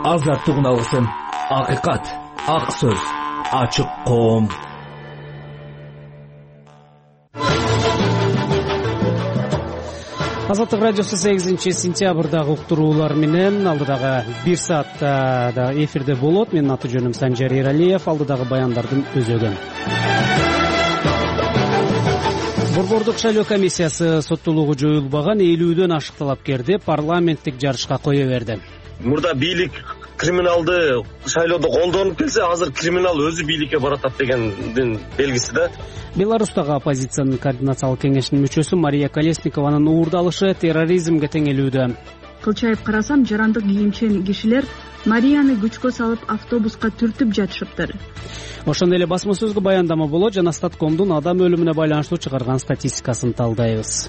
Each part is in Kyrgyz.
азаттык алгысым, акыйкат, ак сөз, ачык коом. Азаттык радиосу 8-сентябрдагы уктуруулар менен алдыдагы 1 саатта да эфирде болот. Менин аты жөнүм Санжар Эралиев. Алдыдагы баяндардын өзөгүн. Борбордук шайлоо комиссиясы соттуулугу жоюлбаган 50дөн ашык талапкерди парламенттик жарышка кое берди. Мурда бийлик криминалды шайлоодо колдонуп келсе, азыр криминал өзү бийликке баратат дегендин белгиси да. Беларустагы оппозициянын координациялык кеңешинин мүчөсү Мария Колесникованын уурдалышы терроризмге теңелүүдө. Кылчайып карасам, жарандык кийимчен кишилер Марияны күчкө салып автобуска түртүп жатышыптыр. Ошондой эле басма сөзгө баяндама болот жана Статкомдун адам өлүмүнө байланыштуу чыгарган статистикасын талдайбыз.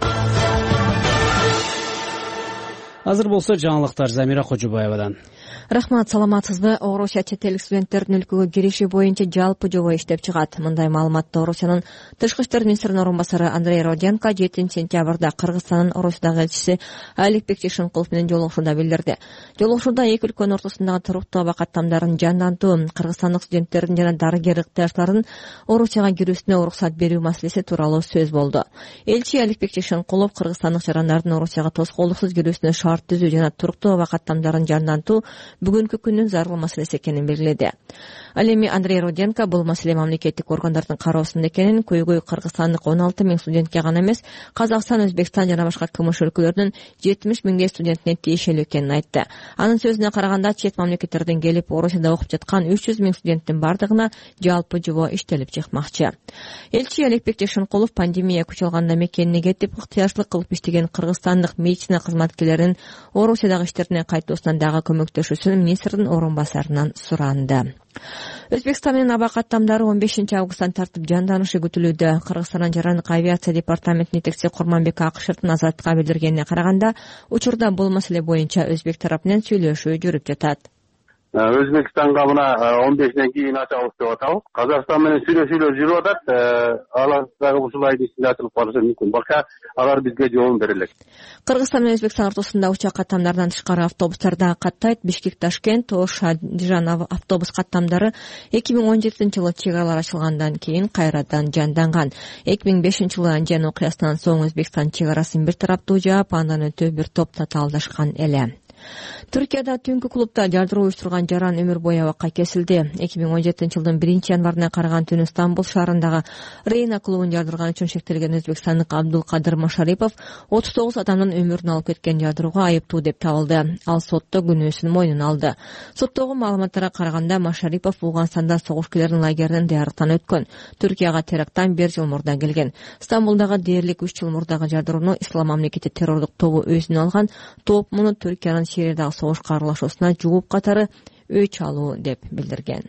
Азыр болсо жаңылыктар Замира Кожубаевадан. Рахмат, саламатсызбы? Орусия чет элдик студенттердин өлкөгө кириши боюнча жалпы жобо иштеп чыгат. Мындай маалыматты Орусиянын тышкы иштер министринин орун басары Андрей Роденко 7-сентябрда Кыргызстандын Орусиядагы элчиси Аликбек Тишинкулов менен жолугушууда билдирди. Жолугушууда эки өлкөнүн ортосундагы туруктуу абакат тамдарын жандантуу, кыргызстандык студенттердин жана дарыгер ыктыярчылардын Орусияга кирүүсүнө уруксат берүү маселеси тууралуу сөз болду. Элчи Аликбек Тишинкулов кыргызстандык жарандардын Орусияга тоскоолдуксуз кирүүсүнө шарт түзүү жана туруктуу абакат тамдарын жандантуу бүгүнкү күндүн зарыл маселеси экенин белгиледи. Ал эми Андрей Роденко бул маселе мамлекеттик органдардын кароосунда экенин, көйгөй кыргызстандык 16 000 студентке гана эмес, Казакстан, Өзбекстан жана башка КМШ өлкөлөрүнүн 70 000 студентине тиешелүү экенин айтты. Анын сөзүнө караганда, чет мамлекеттерден келип Орусияда окуп жаткан 300 000 студенттин бардыгына жалпы жобо иштелип чыкмакчы. Элчи Аликбек Тишинкулов пандемия күч алганда мекенине кетип, ыктыярчылык кылып иштеген кыргызстандык медицина кызматкерлеринин Орусиядагы иштерине кайтуусуна дагы көмөктөшүүсүн министрдин орун басарынан суранды. Өзбекстан менен абакат тамдары 15 августтан тартып жанданышы күтүлүүдө. Кыргызстандын жарандык авиация департаментинин жетекчиси Курманбек Акышевдин Азаттыкка билдиргенине караганда, учурда бул маселе боюнча өзбек тарапы менен сүйлөшүү жүрүп жатат. Өзбекстанга мына 15-ден кийин ачабыз деп атабыз. Казакстан менен сүйлөшүүлөр жүрүп атат. Алар дагы ушул айдын ичинде ачылып калышы мүмкүн. Бака алар бизге жооп берилет. Кыргызстан менен Өзбекстан ортосунда учак каттамдарынан тышкары автобустар да каттайт. Бишкек-Ташкент, Ош-Дижан автобус каттамдары 2017-жылы чек аралар ачылгандан кийин кайрадан жанданган. 2005-жылы Анжан окуясынан соң Өзбекстан чек арасын бир тараптуу жаап, андан өтө бир топ татаалдашкан эле. Түркияда түнкү клубда жардыруу уюштурган жаран өмүр бою абакка кесилди. 2017-жылдын 1-январына караган түнү Стамбул шаарындагы Рейна клубун жардырган үчүн шектелген өзбекстандык Абдулкадыр Машарипов 39 адамдын өмүрүн алып кеткен жардырууга айыптуу деп табылды. Ал сотто күнөөсүн мойнуна алды. Соттогу маалыматтарга караганда Машарипов Ауганстанда согушкерлердин лагеринен даярдыктан өткөн. Түркияга теракттан 1 жыл мурда келген. Стамбулдагы дээрлик 3 жыл мурдагы жардырууну Ислам мамлекети террордук тобу өзүнө алган. Топ муну Түркиянын Сириядагы согушка аралашуусуна жууп катары өч алуу деп билдирген.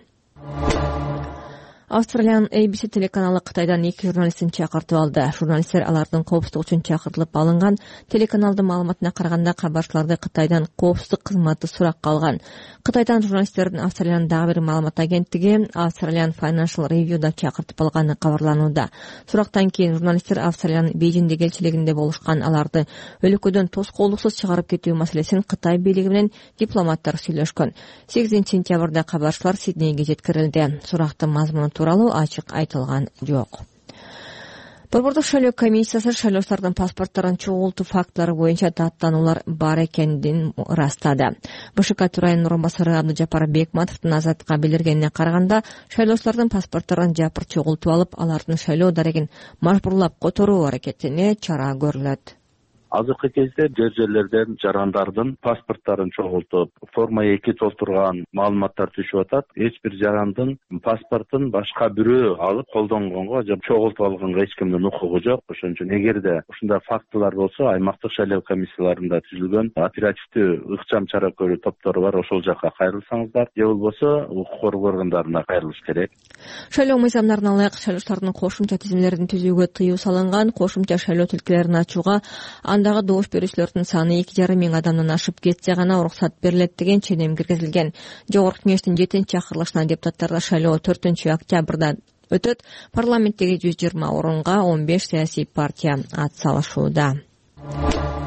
Австралиянын ABC телеканалы Кытайдан 2 журналистин чакыртып алды. Журналисттер алардын коопсуздук үчүн чакыртылып алынган. Телеканалдын маалыматына караганда, кабарчыларды Кытайдан коопсуздук кызматы суракка алган. Кытайдан журналисттердин Австралиянын дагы бир маалымат агенттиги Australian Financial Review'да чакыртып алганы кабарланууда. Сурактан кийин журналисттер Австралиянын Бейжиңдеги элчилигинде болушкан, аларды өлкөдөн тоскоолдуксуз чыгарып кетүү маселесин Кытай бийлиги менен дипломаттар сүйлөшкөн. 8-сентябрда кабарчылар Сиднейге жеткирилди. Сурактын мазмуну тууралуу ачык айтылган жок. Борбордук шайлоо комиссиясы шайлоочулардын паспорттарын чогултуу фактылары боюнча даттануулар бар экенин ырастады. БШК төрайымынын орун басары Абдыжапар Бекматовдун Азаттыкка билдиргенине караганда, шайлоочулардын паспорттарын жапыр чогултуп алып, алардын шайлоо дарегин мажбурлап которуу аракетине чара көрүлөт. Азыркы кезде жер-жерлерден жарандардын паспорттарын чогултуп, форма 2 толтурган маалыматтар түшүп атат. Эч бир жарандын паспортун башка бирөө алып колдонгонго же чогултуп алганга эч кимдин укугу жок. Ошон үчүн эгерде ушундай фактылар болсо, аймактык шайлоо комиссияларында түзүлгөн оперативдүү ыкчам чара көрүү топтору бар, ошол жакка кайрылсаңыздар, же болбосо укук коргоо органдарына кайрылыш керек. Шайлоо мыйзамдарына ылайык шайлоочулардын кошумча тизимлерин түзүүгө тыюу салынган. Кошумча шайлоо тилкелерин ачууга андагы добуш берүүчүлөрдүн саны 2,5 миң адамдан ашып кетсе гана уруксат берилет деген ченем киргизилген. Жогорку кеңештин 7-чакырылышына депутаттар шайлоо 4-октябрда өтөт. Парламенттеги 120 орунга 15 саясий партия ат салышууда.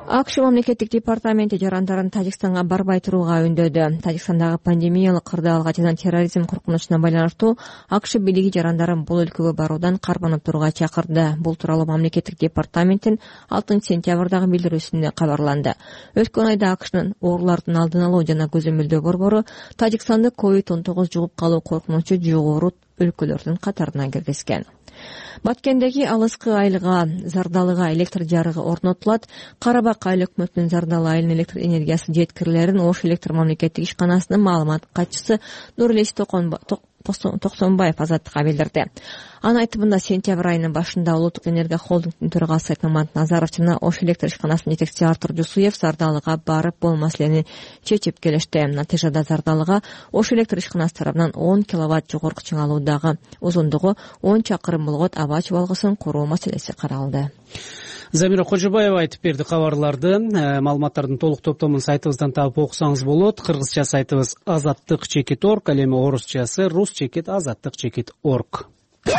АКШ мамлекеттик департаменти жарандарын Тажикстанга барбай турууга үндөдү. Тажикстандагы пандемиялык кырдаалга жана терроризм коркунучуна байланыштуу АКШ бийлиги жарандарын бул өлкөгө баруудан карманып турууга чакырды. Бул тууралуу мамлекеттик департаменттин 6 сентябрдагы билдирүүсүндө кабарланды. Өткөн айда АКШнын оорулардын алдын алуу жана көзөмөлдөө борбору Тажикстанды COVID-19 жугуп калуу коркунучу жогору өлкөлөрдүн катарына киргизген. Баткендеги Алыскы айылга Зардалыга электр жарыгы орнотулат. Карабак айыл өкмөтүнүн Зардалы айылына электр энергиясы жеткирилерин Ош электр мамлекеттик ишканасынын маалымат катчысы Нурилес Токсонбаев Азаттыкка билдирди. Анын айтымында сентябрь айынын башында Улуттук энергия холдингдин төрагасы Айтмамат Назаров жана Ош электр ишканасынын жетекчиси Артур Жусуев Зардалыга барып бул маселени чечип келишти. Натыйжада Зардалыга Ош электр ишканасы тарабынан 10 киловатт жогорку чыңалуудагы узундугу 10 чакырым болгон аба чыбалгысын куруу маселеси каралды. Замира Кожобаева айтып берди кабарларды. Маалыматтардын толук топтомун сайтыбыздан таап окусаңыз болот. Кыргызча сайтыбыз azattik.org, ал эми орусчасы rusчекит.azattik.org.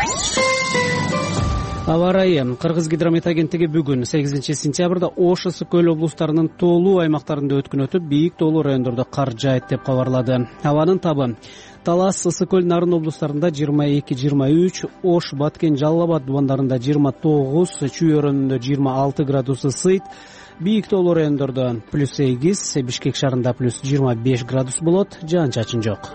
Аба ырайы. Кыргыз гидромет агенттиги бүгүн 8 сентябрда Ош, Ысык көл облустарынын тоолуу аймактарында өткөн өтүп, бийик тоолуу райондордо кар жаайт деп кабарлады. Абанын табы Талас, Ысык көл, Нарын облустарында 22-23, Ош, Баткен, Жалал Абад дубандарында 29, Чүй өрөөнүндө 26 градус ысыйт. Бийик тоолуу райондордо +8, Бишкек шаарында +25 градус болот. Жаан-чачын жок.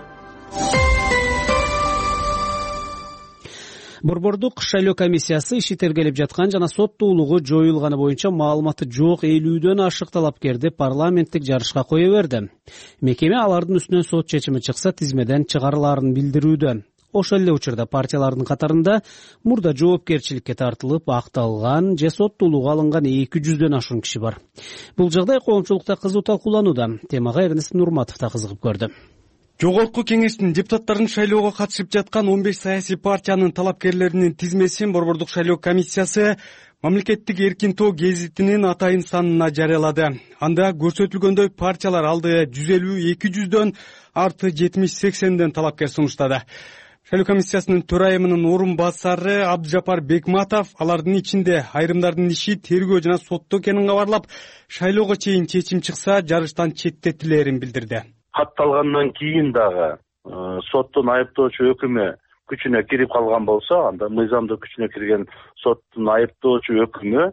Борбордук шайлоо комиссиясы иши тергелип жаткан жана соттуулугу жоюлганы боюнча маалыматы жок 50дөн ашык талапкерди парламенттик жарышка кое берди. Мекеме алардын үстүнөн сот чечими чыкса тизмеден чыгарылаарын билдирүүдө. Ошол эле учурда партиялардын катарында мурда жоопкерчиликке тартылып акталган же соттуулугу алынган 200дөн ашуун киши бар. Бул жагдай коомчулукта кызуу талкууланууда. Темага Эрнест Нурматов да кызыгып көрдү. Жогорку кеңештин депутаттарын шайлоого катышып жаткан 15 саясий партиянын талапкерлеринин тизмесин Борбордук шайлоо комиссиясы мамлекеттик эркин тоо гезитинин атайын санына жарыялады. Анда көрсөтүлгөндөй партиялар алды 150-200дөн арты 70-80ден талапкер сунуштады. Шайлоо комиссиясынын төрайымынын орун басары Абдыжапар Бекматов алардын ичинде айрымдардын иши тергөө жана сотто экенин кабарлап, шайлоого чейин чечим чыкса жарыштан четтетилерин билдирди. Катталгандан кийин дагы соттун айыптоочу өкүмү күчүнө кирип калган болсо, анда мыйзамдуу күчүнө кирген соттун айыптоочу өкүмү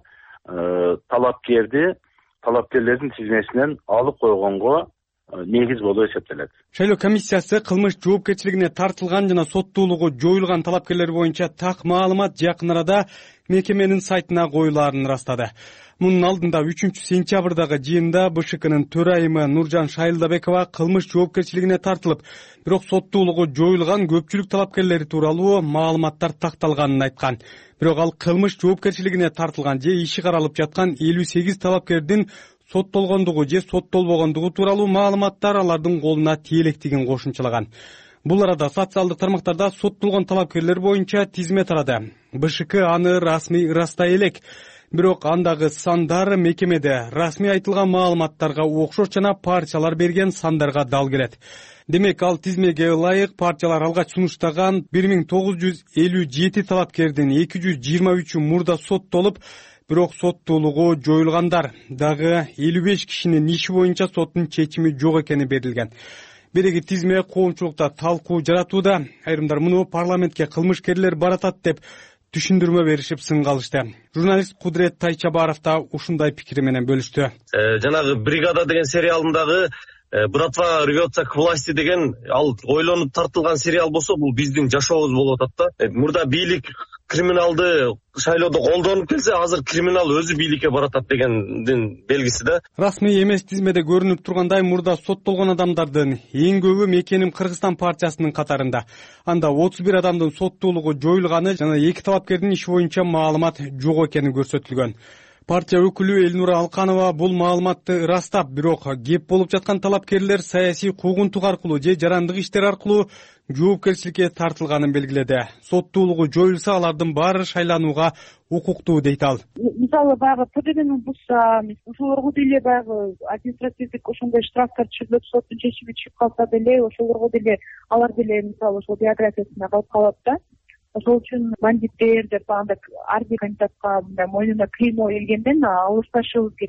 талапкерлердин тизмесинен алып койгонго негиз болуп эсептелет. Шайлоо комиссиясы кылмыш жоопкерчилигине тартылган жана соттуулугу жоюлган талапкерлер боюнча так маалымат жакын арада мекеменин сайтына коюлаарын ырастады. Мунун алдында 3 сентябрдагы жыйында БШКнын төрайымы Нуржан Шайылдабекова кылмыш жоопкерчилигине тартылып, бирок соттуулугу жоюлган көпчүлүк талапкерлери тууралуу маалыматтар такталганын айткан. Бирок ал кылмыш жоопкерчилигине тартылган же иши каралып жаткан 58 талапкердин соттолгондугу же соттолбогондугу тууралуу маалыматтар алардын колуна тиелектигин кошумчалаган. Бул арада социалдык тармактарда соттолгон талапкерлер боюнча тизме тарады. БШК аны расмий ырастай элек. Бирок андагы сандар мекемеде расмий айтылган маалыматтарга окшош жана партиялар берген сандарга дал келет. Демек, ал тизмеге ылайык партиялар алгач сунуштаган 1957 талапкердин 223 мурда соттолуп, бирок соттуулугу жоюлгандар. Дагы 55 кишинин иши боюнча соттун чечими жок экени берилген. Береги тизме коомчулукта талкуу жаратууда. Айрымдар муну парламентке кылмышкерлер баратат деп түшүндүрмө беришип сын калышты. Журналист Кудрет Тайчабаров да ушундай пикири менен бөлүштү. Жанагы бригада деген сериалындагы братва рвется к власти деген ал ойлонуп тартылган сериал болсо, бул биздин жашообуз болуп атат да. Мурда бийлик криминалды шайлоодо колдонуп келсе, азыр криминал өзү бийликке баратат дегендин белгиси да. Расмий эмес тизмеде көрүнүп тургандай, мурда соттолгон адамдардын эң көбү Мекеним Кыргызстан партиясынын катарында. Анда 31 адамдын соттуулугу жоюлганы жана 2 талапкердин иши боюнча маалымат жок экени көрсөтүлгөн. Партия өкүлү Элнура Алканова бул маалыматты ырастап, бирок кеп болуп жаткан талапкерлер саясий куугунтук аркылуу же жарандык иштер аркылуу жоопкерчиликке тартылганын белгиледи. Соттуулугу жоюлса, алардын баары шайланууга укуктуу дейт ал. Мисалы баягы ПДВнын бузса, ошолорго деле баягы административдик ошондой штрафтар түшүрүлүп, соттун чечими чыгып калса деле, ошолорго деле алар деле мисалы ошол биографиясына калып калат да. Ошол үчүн бандиттер деп анда ар бир кандидатка мындай мойнуна клеймо келгенден алысташыбыз керек.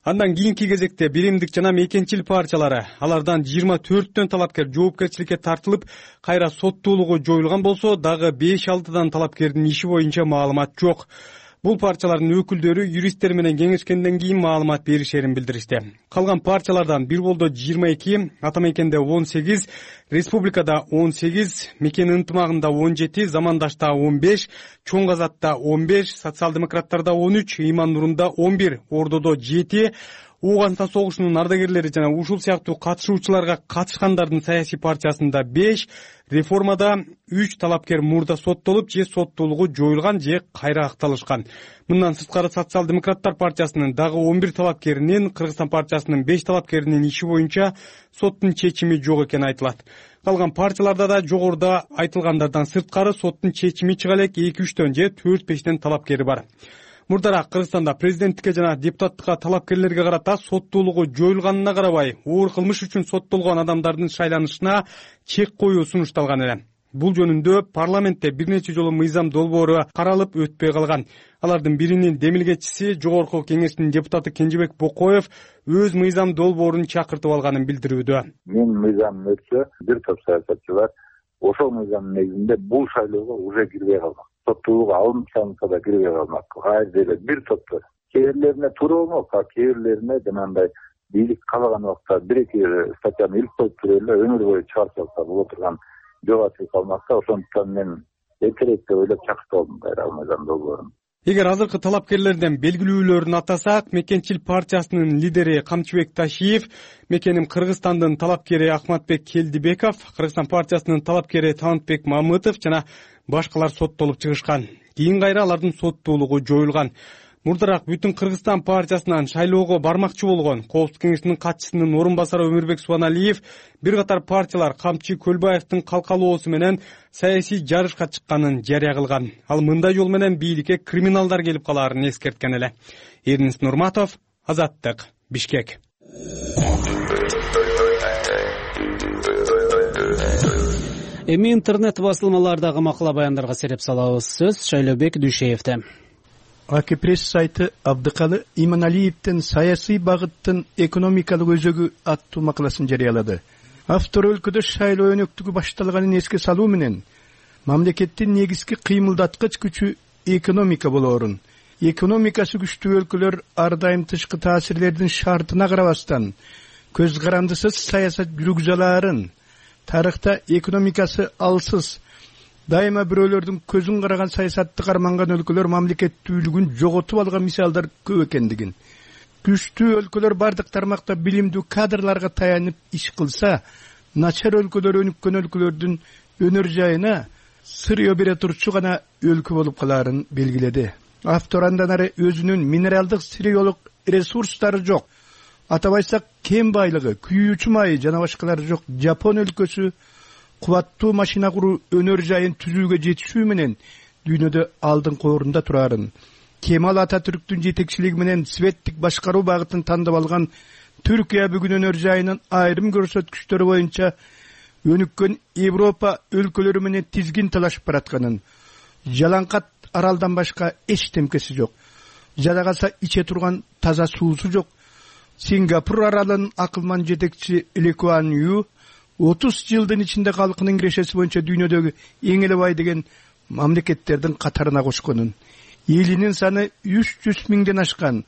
Андан кийинки кезекте биримдик жана мекенчил партиялары, алардан 24төн талапкер жоопкерчиликке тартылып, кайра соттуулугу жоюлган болсо, дагы 5-6 талапкердин иши боюнча маалымат жок. Бул партиялардын өкүлдөрү юристтер менен кеңешкенден кийин маалымат беришерин билдиришти. Калган партиялардан бир болдо 22, ата мекенде 18, республикада 18, мекен ынтымагында 17, замандашта 15, чоң казатта 15, социал-демократтарда 13, Иман Нурунда 11, Ордодо 7, Ооганстан согушунун ардагерлери жана ушул сыяктуу катышуучуларга катышкандардын саясий партиясында 5, реформада 3 талапкер мурда соттолуп, же соттуулугу жоюлган, же кайра акталышкан. Мындан сырткары социал-демократтар партиясынын дагы 11 талапкеринин, Кыргызстан партиясынын 5 талапкеринин иши боюнча соттун чечими жок экени айтылат. Калган партияларда да жогоруда айтылгандардан сырткары соттун чечими чыга элек 2-3төн же 4-5тен талапкери бар. Мурдараак Кыргызстанда президенттикке жана депутаттыкка талапкерлерге карата соттуулугу жоюлганына карабай, оор кылмыш үчүн соттолгон адамдардын шайланышына чек коюу сунушталган эле. Бул жөнүндө парламентте бир нече жолу мыйзам долбоору каралып өтпөй калган. Алардын биринин демилгечиси, Жогорку Кеңештин депутаты Кенжебек Бокоев өз мыйзам долбоорун чакыртып алганын билдирүүдө. Мен мыйзам өтсө, бир топ саясатчылар ошол мыйзамдын негизинде бул шайлоого уже кирбей калган. Соттуулугу алынып салынса да кирбей калмак. Кайра эле бир топтор. Кээ бирлерине туура болмок, кээ бирлерине жанагындай бийлик каалаган убакта 1-2 статьяны илип коюп туруп эле өмүр бою чыгарып салса боло турган жок ачылып калмакта, ошондуктан мен эртерээк деп ойлоп чакыртып алдым кайра мыйзам долбоорун. Эгер азыркы талапкерлерден белгилүүлөрүн атасак, Мекенчил партиясынын лидери Камчыбек Ташиев, Мекеним Кыргызстандын талапкери Ахматбек Келдибеков, Кыргызстан партиясынын талапкери Талантбек Мамытов жана башкалар соттолуп чыгышкан. Кийин кайра алардын соттуулугу жоюлган. Мурдараак Бүтүн Кыргызстан партиясынан шайлоого бармакчы болгон Коопсуздук кеңешинин катчысынын орун басары Өмүрбек Субаналиев бир катар партиялар Камчы Көлбаевдин калкалоосу менен саясий жарышка чыкканын жарыя кылган. Ал мындай жол менен бийликке криминалдар келип калаарын эскерткен эле. Эрнис Нурматов, Азаттык, Бишкек. Эми интернет басылмалардагы макала баяндарга сереп салабыз. Сөз Шайлообек Дүйшеевде. АК пресс сайты Абдыкалы Иманалиевдин саясий багыттын экономикалык өзөгү аттуу макаласын жарыялады. Автор өлкөдө шайлоо өнөктүгү башталганын эске салуу менен мамлекеттин негизги кыймылдаткыч күчү экономика болоорун, экономикасы күчтүү өлкөлөр ар дайым тышкы таасирлердин шартына карабастан көз карандысыз саясат жүргүзө алаарын, тарыхта экономикасы алсыз дайыма бирөөлөрдүн көзүн караган саясатты карманган өлкөлөр мамлекеттүүлүгүн жоготуп алган мисалдар көп экендигин, күчтүү өлкөлөр бардык тармакта билимдүү кадрларга таянып иш кылса, начар өлкөлөр өнүккөн өлкөлөрдүн өнөр жайына сырыё бере турчу гана өлкө болуп калаарын белгиледи. Автор андан ары өзүнүн минералдык сырыёлук ресурстары жок, атабайсак кен байлыгы, күйүүчү майы жана башкалары жок Жапон өлкөсү кубаттуу машина куруу өнөр жайын түзүүгө жетишүү менен дүйнөдө алдыңкы орунда турарын, Кемал Ататүрктүн жетекчилиги менен светтик башкаруу багытын тандап алган Түркия бүгүн өнөр жайынын айрым көрсөткүчтөрү боюнча өнүккөн Европа өлкөлөрү менен тизгин талашып баратканын, жалаңкат аралдан башка эчтемкеси жок, жадагаса иче турган таза суусу жок. Сингапур аралынын акылман жетекчи Ли Куан Ю 30 жылдын ичинде калкынын кирешеси боюнча дүйнөдөгү эң эле бай деген мамлекеттердин катарына кошконун, элинин саны 300 миңден ашкан,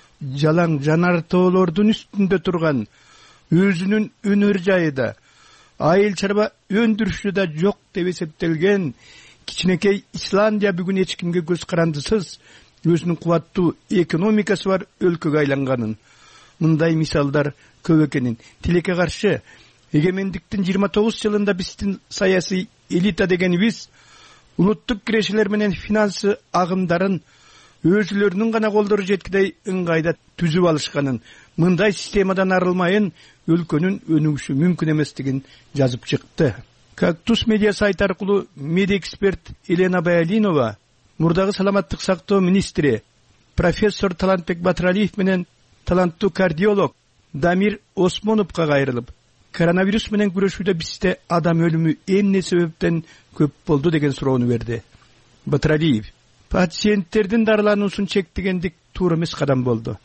жалаң жанар тоолордун үстүндө турган, өзүнүн өнөр жайы да, айыл чарба өндүрүшү да жок деп эсептелген кичинекей Исландия бүгүн эч кимге көз карандысыз өзүнүн кубаттуу экономикасы бар өлкөгө айланганын, мындай мисалдар көп экенин, тилекке каршы эгемендиктин 29 жылында биздин саясий элита дегенибиз улуттук кирешелер менен финансы агымдарын өзүлөрүнүн гана колдору жеткидей ыңгайда түзүп алышканын, мындай системадан арылмайын өлкөнүн өнүгүшү мүмкүн эместигин жазып чыкты. Кактус медиа сайты аркылуу медиа эксперт Елена Баялинова мурдагы саламаттык сактоо министри профессор Талантбек Батыралиев менен таланттуу кардиолог Дамир Осмоновго кайрылып, коронавирус менен күрөшүүдө бизде адам өлүмү эмне себептен көп болду деген суроону берди. Батыралиев: пациенттердин дарылануусун чектегендик туура эмес кадам болду.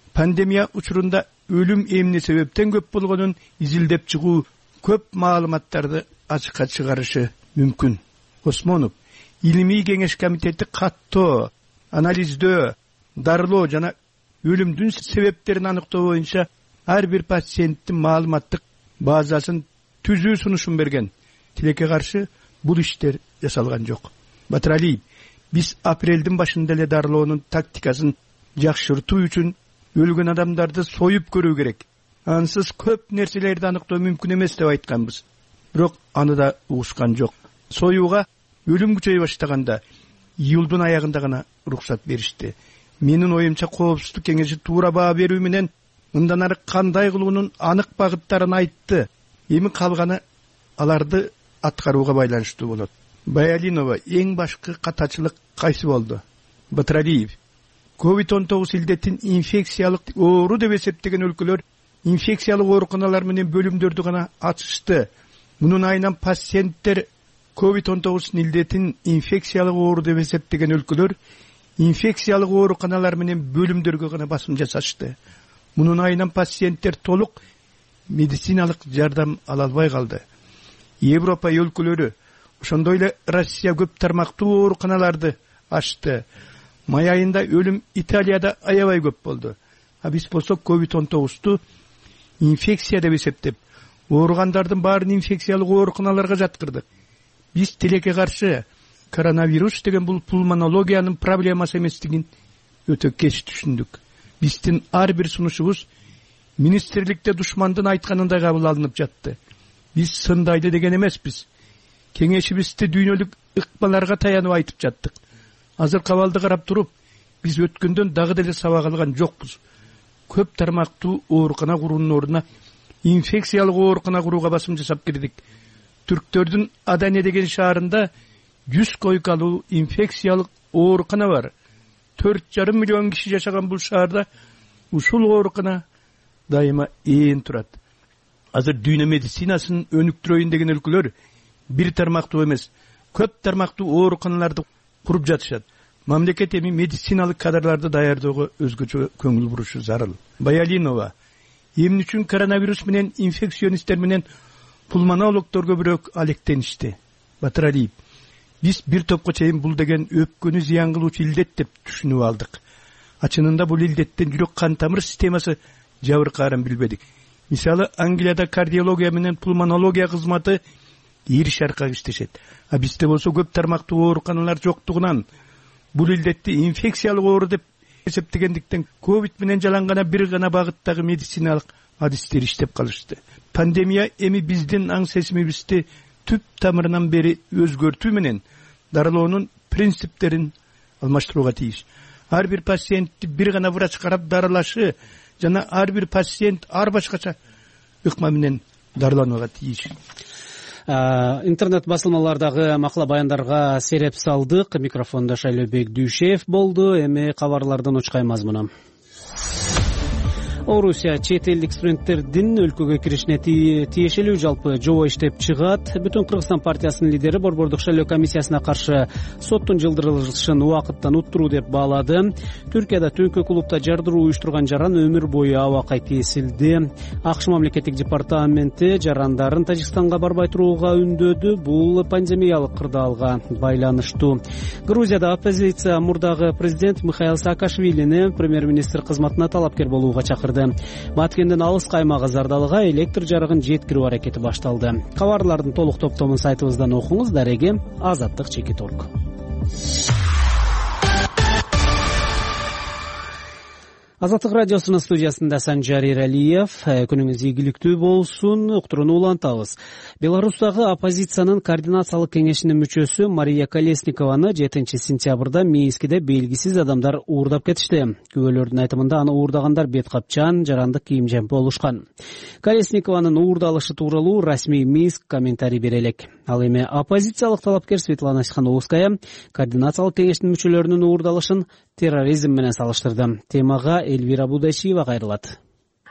пандемия учурунда өлүм эмне себептен көп болгонун изилдеп чыгуу көп маалыматтарды ачыкка чыгарышы мүмкүн. Осмонов илимий кеңеш комитети каттоо, анализдөө, дарылоо жана өлүмдүн себептерин аныктоо боюнча ар бир пациенттин маалыматтык базасын түзүү сунушун берген. Тилекке каршы бул иштер жасалган жок. Батыралиев, биз апрелдин башында эле дарылоонун тактикасын жакшыртуу үчүн өлгөн адамдарды союп көрүү керек. Ансыз көп нерселерди аныктоо мүмкүн эмес деп айтканбыз. Бирок аны да угушкан жок. Союуга өлүм күчөй баштаганда июлдун аягында гана уруксат беришти. Менин оюмча коопсуздук кеңеши туура баа берүү менен мындан ары кандай кылуунун анык багыттарын айтты. Эми калганы аларды аткарууга байланыштуу болот. Баялинова, эң башкы катачылык кайсы болду? Батыралиев, COVID-19 илдеттин инфекциялык оору деп эсептеген өлкөлөр инфекциялык ооруканалар менен бөлүмдөрдү гана ачышты. Мунун айынан пациенттер COVID-19 илдеттин инфекциялык оору деп эсептеген өлкөлөр инфекциялык ооруканалар менен бөлүмдөргө гана басым жасашты. Мунун айынан пациенттер толук медициналык жардам ала албай калды. Европа өлкөлөрү, ошондой эле Россия көп тармактуу ооруканаларды ачты. Май айында өлүм Италияда аябай көп болду. А биз болсо COVID-19-ту инфекция деп эсептеп, ооругандардын баарын инфекциялык ооруканаларга жаткырдык. Биз тилекке каршы коронавирус деген бул пулмонологиянын проблемасы эместигин өтө кеч түшүндүк. Биздин ар бир сунушубуз министрликте душмандын айтканындай кабыл алынып жатты. Биз сындайды деген эмеспиз. Кеңешибизди дүйнөлүк ыкмаларга таянып айтып жаттык. Азыр кабалды карап туруп, биз өткөндөн дагы деле сабак алган жокпуз. Көп тармактуу оорукана куруунун ордуна инфекциялык оорукана курууга басым жасап кирдик. Түрктөрдүн Адане деген шаарында 100 койкалуу инфекциялык оорукана бар. 4,5 миллион киши жашаган бул шаарда ушул оорукана дайыма ээн турат. Азыр дүйнө медицинасынын өнүктүрөйүн деген өлкөлөр бир тармактуу эмес, көп тармактуу ооруканаларды куруп жатышат. Мамлекет эми медициналык кадрларды даярдоого өзгөчө көңүл бурушу зарыл. Баялинова, эмне үчүн коронавирус менен инфекционисттер менен пулмонологдор көбүрөөк алектеништи? Батыралиев, биз бир топко чейин бул деген өпкөнү зыян кылуучу илдет деп түшүнүп алдык. Ачынында бул илдеттен жүрөк кан тамыр системасы жабыркаарын билбедик. Мисалы, Англияда кардиология менен пулмонология кызматы ир шаркак иштешет. А бизде болсо көп тармактуу ооруканалар жоктугунан бул илдетти инфекциялык оору деп эсептегендиктен ковид менен жалангана бир гана багыттагы медициналык адистер иштеп калышты. Пандемия эми биздин аң сезимибизди түп тамырынан бери өзгөртүү менен дарылоонун принциптерин алмаштырууга тийиш. Ар бир пациентти бир гана врач карап дарылашы жана ар бир пациент ар башкача ыкма менен дарыланууга тийиш. Интернет басылмалардагы макала баяндарга сереп салдык. Микрофондо Шайлообек Дүйшев болду. Эми кабарлардан учкай мазмуну. Орусия чет элдик студенттердин өлкөгө киришине тиешелүү жалпы жобо иштеп чыгат. Бүтүн Кыргызстан партиясынын лидери Борбордук шайлоо комиссиясына каршы соттун жылдырылышын убакыттан уттуруу деп баалады. Түркияда түнкү клубда жардыруу уюштурган жаран өмүр бою абакка тиесилди. АКШ мамлекеттик департаменти жарандарын Тажикстанга барбай турууга үндөдү. Бул пандемиялык кырдаалга байланыштуу. Грузияда оппозиция мурдагы президент Михаил Саакашвилини премьер-министр кызматына талапкер болууга чакырды. Баткендин алыс каймагы Зардалыга электр жарыгын жеткирүү аракети башталды. Кабарлардын толук топтомун сайтыбыздан окуңуз. Дареги Азаттык Чекиторг. Азаттык радиосунун студиясында Санжар Иралиев. Күнүңүз ийгиликтүү болсун. Уктурууну улантабыз. Беларустагы оппозициянын координациялык кеңешинин мүчөсү Мария Колесникованы 7 сентябрда Минскиде белгисиз адамдар уурдап кетишти. Күбөлөрдүн айтымында аны уурдагандар бет капчан, жарандык кийим жемп болушкан. Колесникованын уурдалышы тууралуу расмий Минск комментарий бере элек. Ал эми оппозициялык талапкер Светлана Тихановская координациялык кеңештин мүчөлөрүнүн уурдалышын терроризм менен салыштырды. Темага Эльвира Будайшиева кайрылат.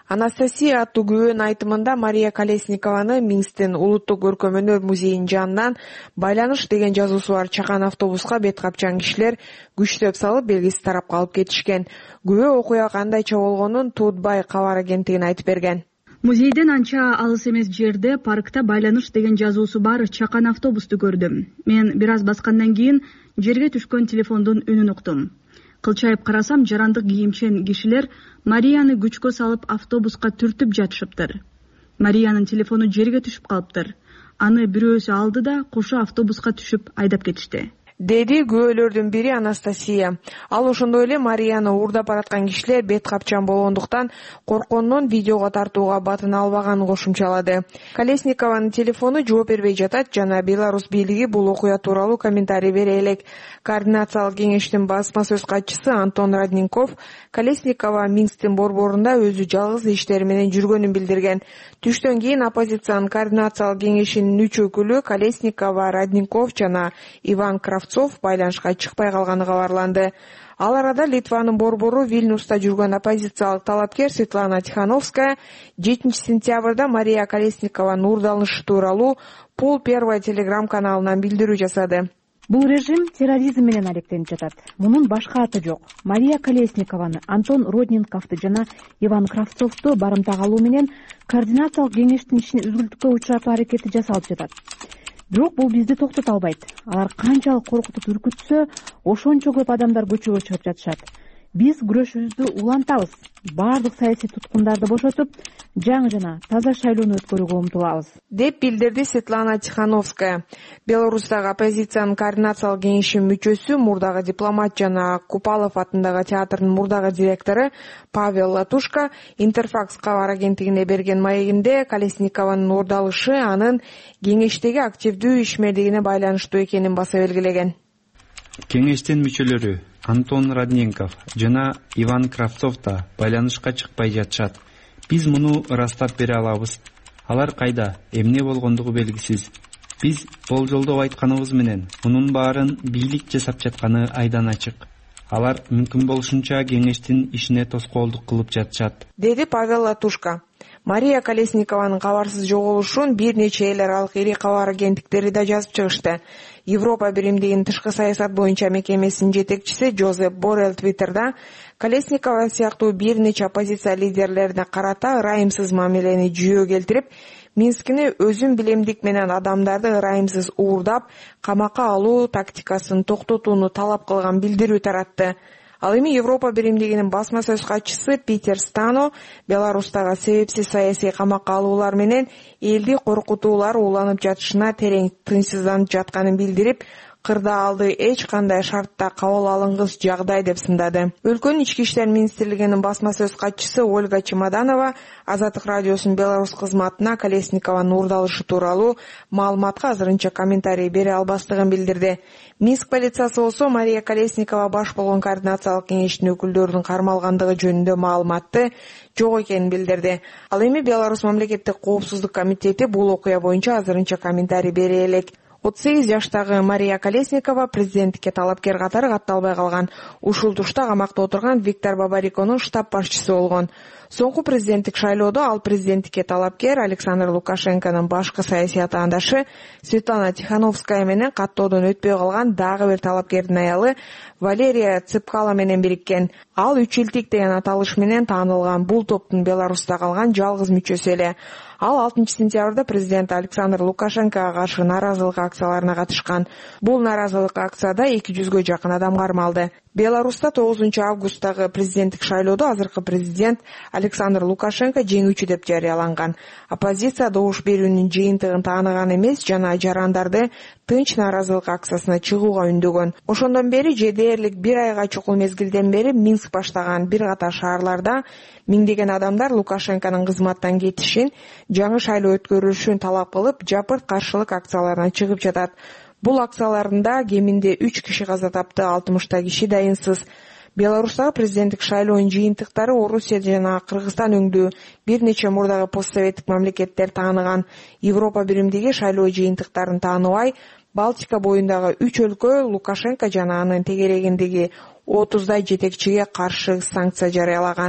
Анастасия аттуу күбөнүн айтымында Мария Колесникованы Минсктин улуттук көркөм өнөр музейинин жанынан байланыш деген жазуусу бар чакан автобуска бет капчан кишилер күчтөп салып белгисиз тарапка алып кетишкен. Күбө окуя кандайча болгонун Тутбай кабар агенттигине айтып берген. Музейден анча алыс эмес жерде паркта байланыш деген жазуусу бар чакан автобусту көрдүм. Мен бир аз баскандан кийин жерге түшкөн телефондун үнүн уктум. Кылчайып карасам, жарандык кийимчен кишилер Марияны күчкө салып автобуска түртүп жатышыптыр. Мариянын телефону жерге түшүп калыптыр. Аны бирөөсү алды да кошо автобуска түшүп айдап кетишти, деди күбөлөрдүн бири Анастасия. Ал ошондой эле Марияны уурдап бараткан кишилер бет капчан болгондуктан корккондон видеого тартууга батына албаганын кошумчалады. Колесникованын телефону жооп бербей жатат жана Беларусь бийлиги бул окуя тууралуу комментарий бере элек. Координациялык кеңештин басма сөз катчысы Антон Родненков Колесникова Минсктин борборунда өзү жалгыз иштери менен жүргөнүн билдирген. Түштөн кийин оппозициянын координациялык кеңешинин 3 өкүлү Колесникова, Родненков жана Иван Кравцов байланышка чыкпай калганы кабарланды. Ал арада Литванын борбору Вильнюста жүргөн оппозициялык талапкер Светлана Тихановская 7 сентябрда Мария Колесникованын уурдалышы тууралуу Пул Первая телеграм каналынан билдирүү жасады. Бул режим терроризм менен алектенип жатат. Мунун башка аты жок. Мария Колесникованы, Антон Родненковду жана Иван Кравцовду барымтага алуу менен координациялык кеңештин ишин үзгүлтүккө учуратуу аракети жасалып жатат. Бирок бул бизди токтото албайт. Алар канчалык коркутуп үркүтсө, ошончо көп адамдар көчөгө чыгып жатышат. Биз күрөшүбүздү улантабыз. Бардык саясий туткундарды бошотуп, жаңы жана таза шайлоону өткөрүүгө умтулабыз, деп билдирди Светлана Тихановская. Беларустагы оппозициянын координациялык кеңешинин мүчөсү, мурдагы дипломат жана Купалов атындагы театрдын мурдагы директору Павел Латушка Интерфакс кабар агенттигине берген маегинде Колесникованын уурдалышы анын кеңештеги активдүү ишмерлигине байланыштуу экенин баса белгилеген. Кеңештин мүчөлөрү Антон Родненков жана Иван Кравцов да байланышка чыкпай жатышат. Биз муну ырастап бере алабыз. Алар кайда, эмне болгондугу белгисиз. Биз болжолдоп айтканыбыз менен мунун баарын бийлик жасап жатканы айдан ачык. Алар мүмкүн болушунча кеңештин ишине тоскоолдук кылып жатышат, деди Павел Латушка. Мария Колесникованын кабарсыз жоголушун бир нече эл аралык ири кабар агенттиктери да жазып чыгышты. Европа биримдигинин тышкы саясат боюнча мекемесинин жетекчиси Жозеп Боррелл Твиттерда Колесникова сыяктуу бир нече оппозиция лидерлерине карата ырайымсыз мамилени жүйө келтирип, Минскини өзүн билемдик менен адамдарды ырайымсыз уурдап, камакка алуу тактикасын токтотууну талап кылган билдирүү таратты. Ал эми Европа биримдигинин басма сөз катчысы Питер Стано Беларустагы себепсиз саясий камакка алуулар менен элди коркутуулар уланып жатышына терең тынчсызданып жатканын билдирип, кырдаалды эч кандай шартта кабыл алынгыс жагдай деп сындады. Өлкөнүн ички иштер министрлигинин басма сөз катчысы Ольга Чемоданова Азаттык радиосунун Беларусь кызматына Колесникованын уурдалышы тууралуу маалыматка азырынча комментарий бере албастыгын билдирди. Минск полициясы болсо Мария Колесникова баш болгон координациялык кеңештин өкүлдөрүнүн кармалгандыгы жөнүндө маалыматты жок экенин билдирди. Ал эми Беларусь мамлекеттик коопсуздук комитети бул окуя боюнча азырынча комментарий бере элек. 38 жаштагы Мария Колесникова президенттикке талапкер катары катталбай калган. Ушул тушта камакта отурган Виктор Бабариконун штаб башчысы болгон. Соңку президенттик шайлоодо ал президенттикке талапкер Александр Лукашенконун башкы саясий атаандашы Светлана Тихановская менен каттоодон өтпөй калган дагы бир талапкердин аялы Валерия Цепкала менен бириккен. Ал үч элтик деген аталыш менен таанылган бул топтун Беларуста калган жалгыз мүчөсү эле. Ал 6 сентябрда президент Александр Лукашенкоға каршы нааразылык акцияларына катышкан. Бул нааразылык акцияда 200гө жакын адам кармалды. Беларуста 9 августтагы президенттик шайлоодо азыркы президент Александр Лукашенко жеңүүчү деп жарыяланган. Оппозиция добуш берүүнүн жыйынтыгын тааныган эмес жана жарандарды тынч нааразылык акциясына чыгууга үндөгөн. Ошондон бери дээрлик 1 айга чукул мезгилден бери Минск баштаган бир катар шаарларда миңдеген адамдар Лукашенконун кызматтан кетишин, жаңы шайлоо өткөрүлүшүн талап кылып, жапырт каршылык акцияларына чыгып жатат. Бул акцияларында кеминде 3 киши каза тапты, 60 киши дайынсыз. Беларустагы президенттик шайлоонун жыйынтыктары Орусия жана Кыргызстан өңдүү бир нече мурдагы постсоветтик мамлекеттер тааныган. Европа биримдиги шайлоо жыйынтыктарын тааныбай, Балтика боюндагы 3 өлкө Лукашенко жана анын тегерегиндеги 30дай жетекчиге каршы санкция жарыялаган.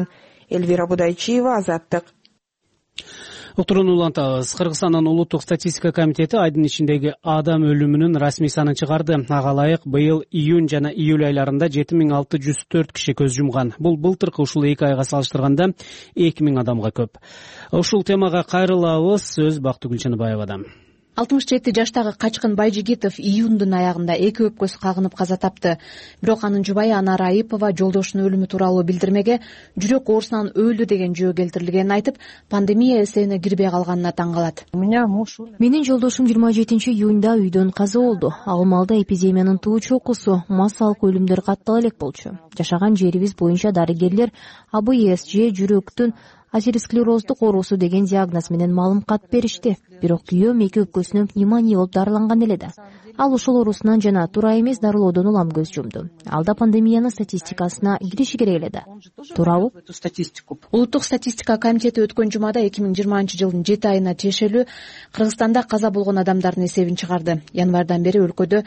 Элвира Будайчиева, Азаттык. Уктурууну улантабыз. Кыргызстандын улуттук статистика комитети айдын ичиндеги адам өлүмүнүн расмий санын чыгарды. Ага ылайык быйыл июнь жана июль айларында 7604 киши көз жумган. Бул былтыркы ушул 2 айга салыштырганда 2000 адамга көп. Ушул темага кайрылабыз. Сөз Бактыгүл Чыныбаевадан. 67 жаштагы Качкын Байжигитов июндун аягында 2 өпкөсү кагынып каза тапты. Бирок анын жубайы Анара Айыпова жолдошунун өлүмү тууралуу билдирмеге жүрөк оорусунан өлдү деген жөө келтирилгенин айтып, пандемия эсебине кирбей калганына таң калат. Менин жолдошум 27 июнда үйдөн каза болду. Ал маалда эпидемиянын туу чокусу, массалык өлүмдөр каттала элек болчу. Жашаган жерибиз боюнча дарыгерлер АБС же жүрөктүн атеросклероздук оорусу деген диагноз менен маалымат беришти. Бирок күйөөм 2 өпкөсүнөн пневмония болуп дарыланган эле да. Ал ошол оорусунан жана туура эмес дарылоодон улам көз жумду. Алда пандемиянын статистикасына кириши керек эле да. Туурабы? Улуттук статистика комитети өткөн жумада 2020 жылдын 7 айына тиешелүү Кыргызстанда каза болгон адамдардын эсебин чыгарды. Январдан бери өлкөдө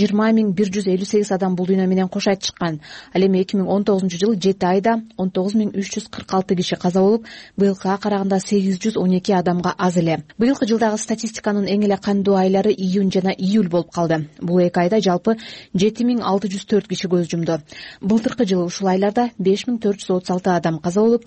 20158 адам бул дүйнө менен кош айтышкан. Ал эми 2019 жылы 7 айда 19346 киши каза болуп, быйылкыга караганда 812 адамга аз эле. Быйылкы жылдагы статистиканын эң эле кандуу айлары июнь жана июль болуп калды. Бул 2 айда жалпы 7604 киши көз жумду. Былтыркы жылы ушул айларда 5436 адам каза болуп,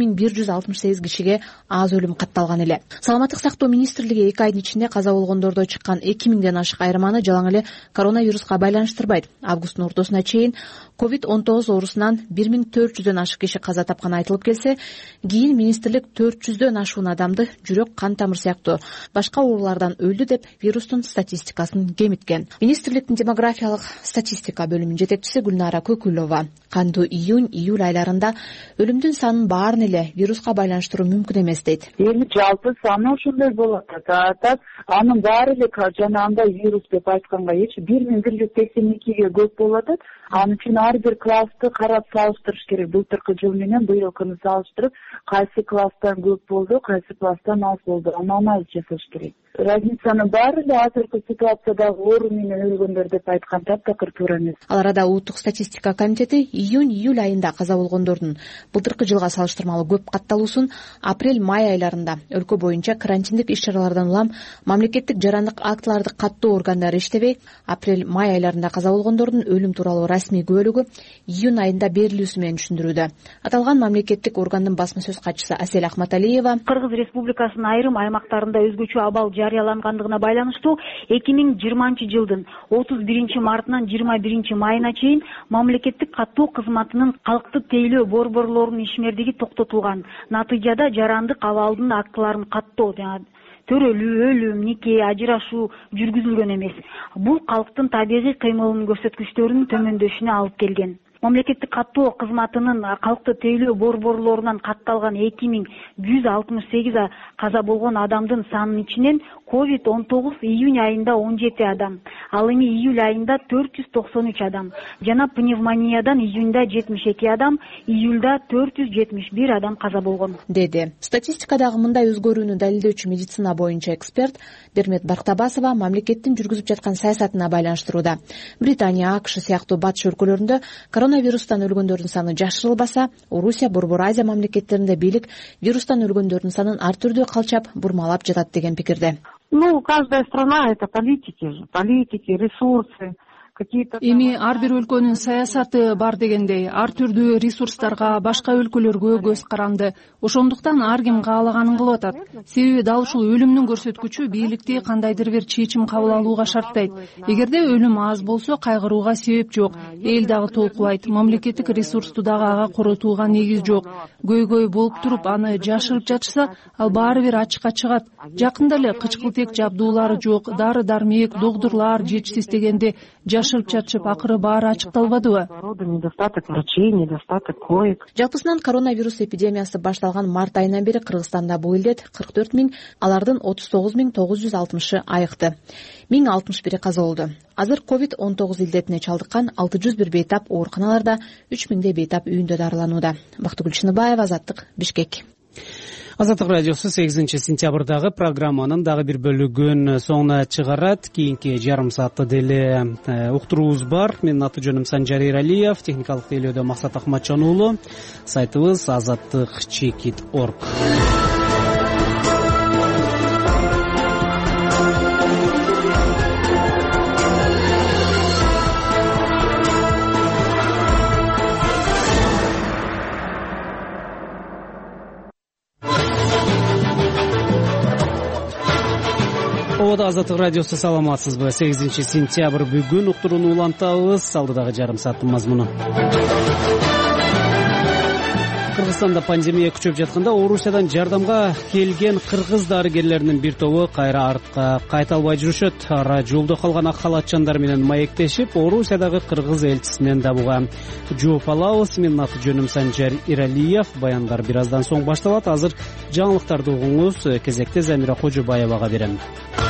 2168 кишиге аз өлүм катталган эле. Саламаттык сактоо министрлиги 2 айдын ичинде каза болгондордо чыккан 2000ден ашык айырманы жалаң эле коронавируска байланыштырбайт. Августтун ортосуна чейин COVID-19 оорусунан 1400дөн ашык киши каза тапканы айтылып келсе, кийин министрлик 400дөн ашуун адамды жүрөк, кан тамыр сыяктуу башка оорулардан өлдү деп вирустун статистикасын кемиткен. Министрликтин демографиялык статистика бөлүмүнүн жетекчиси Гүлнара Көкүлова кандуу июнь-июль айларында өлүмдүн санын баарын эле вируска байланыштыруу мүмкүн эмес дейт. Эми жалпы саны ошондой болот. Анын баары эле жанагындай вирус деп айтканга эч 1182ге көп болот. Анын үчүн ар бир классты карап салыштырыш керек. Былтыркы жыл менен быйылкыны салыштырып, кайсы класстан көп болду, кайсы класстан аз болду, анализ жасаш керек. Разницаны баары эле азыркы ситуациядагы оору менен өлгөндөр деп айткан таптакыр туура эмес. Ал арада улуттук статистика комитети июнь-июль айында каза болгондордун былтыркы жылга салыштырмалуу көп катталуусун апрель-май айларында өлкө боюнча карантиндик иш-чаралардан улам мамлекеттик жарандык актыларды каттоо органдары иштебей, апрель-май айларында каза болгондордун өлүм тууралуу расмий күбөлүгү июнь айында берилүүсү менен түшүндүрүүдө. Аталган мамлекеттик органдын басма сөз катчысы Асель Ахматалиева Кыргыз Республикасынын айрым аймактарында өзгөчө абал жарыялангандыгына байланыштуу 2020 жылдын 31 мартынан 21 майына чейин мамлекеттик каттоо кызматынын калкты тейлөө борборлорунун ишмердиги токтотулган. Натыйжада жарандык абалдын актыларын каттоо төрөлүү, өлүм, нике, ажырашуу жүргүзүлгөн эмес. Бул калктын табигый кыймылынын көрсөткүчтөрүнүн төмөндөшүнө алып келген. Мамлекеттик каттоо кызматынын калкты тейлөө борборлорунан катталган 2168 каза болгон адамдын санынын ичинен COVID-19 июнь айында 17 адам, ал эми июль айында 493 адам, жана пневмониядан июньда 72 адам, июльда 471 адам каза болгон, деди. Статистикадагы мындай өзгөрүүнү далилдөөчү медицина боюнча эксперт Бермет Бактабасова мамлекеттин жүргүзүп жаткан саясатына байланыштырууда. Британия, АКШ сыяктуу батыш өлкөлөрүндө коронавирустан өлгөндөрдүн саны жашырылбаса, Орусия, Борбор Азия мамлекеттеринде бийлик вирустан өлгөндөрдүн санын ар түрдүү калчап, бурмалап жатат деген пикирде. Каждая страна — это политики, ресурсы. Эми ар бир өлкөнүн саясаты бар дегендей, ар түрдүү ресурстарга, башка өлкөлөргө көз каранды. Ошондуктан ар ким каалаганын кылып атат. Себеби дал ушул өлүмдүн көрсөткүчү бийликти кандайдыр бир чечим кабыл алууга шарттайт. Эгерде өлүм аз болсо, кайгырууга себеп жок. Эл дагы толкубайт, мамлекеттик ресурсту дагы ага коротууга негиз жок. Көйгөй болуп туруп аны жашырып жатышса, ал баары бир ачыкка чыгат. Жакында эле кычкылтек жабдуулары жок, дары-дармек, доктурлар жетишсиз дегенде жашырып чарчып, акыры баары ачыкталбадыбы? Недостаток врачей, недостаток коек. Жалпысынан коронавирус эпидемиясы башталган март айынан бери Кыргызстанда бул илдет 44 000, алардын 39 960 айыкты. 1061 каза болду. Азыр COVID-19 илдетине чалдыккан 601 бейтап ооруканаларда, 3000 бейтап үйүндө дарыланууда. Бактыгүл Чыныбаева, Азаттык, Бишкек. Азаттык радиосу 8-сентябрдагы программанын дагы бир бөлүгүн соңуна чыгарат. Кийинки жарым саатта деле уктуруубуз бар. Менин аты жөнүм Санжар Эралиев, техникалык тейлөөдө Максат Акматжан уулу. Сайтыбыз azattik.org. Азаттык радиосу, саламатсызбы? 8-сентябрь бүгүн уктурууну улантабыз. Алдыдагы жарым сааттын мазмуну. Кыргызстанда пандемия күчөп жатканда Орусиядан жардамга келген кыргыз дарыгерлеринин бир тобу кайра артка кайта албай жүрүшөт. Ара жолдо калган ак халатчандар менен маектешип, Орусиядагы кыргыз элчисинен да буга жооп алабыз. Менин аты жөнүм Санжар Эралиев. Баяндар бир аздан соң башталат. Азыр жаңылыктарды угуңуз. Кезекте Замира Кожобаевага берем.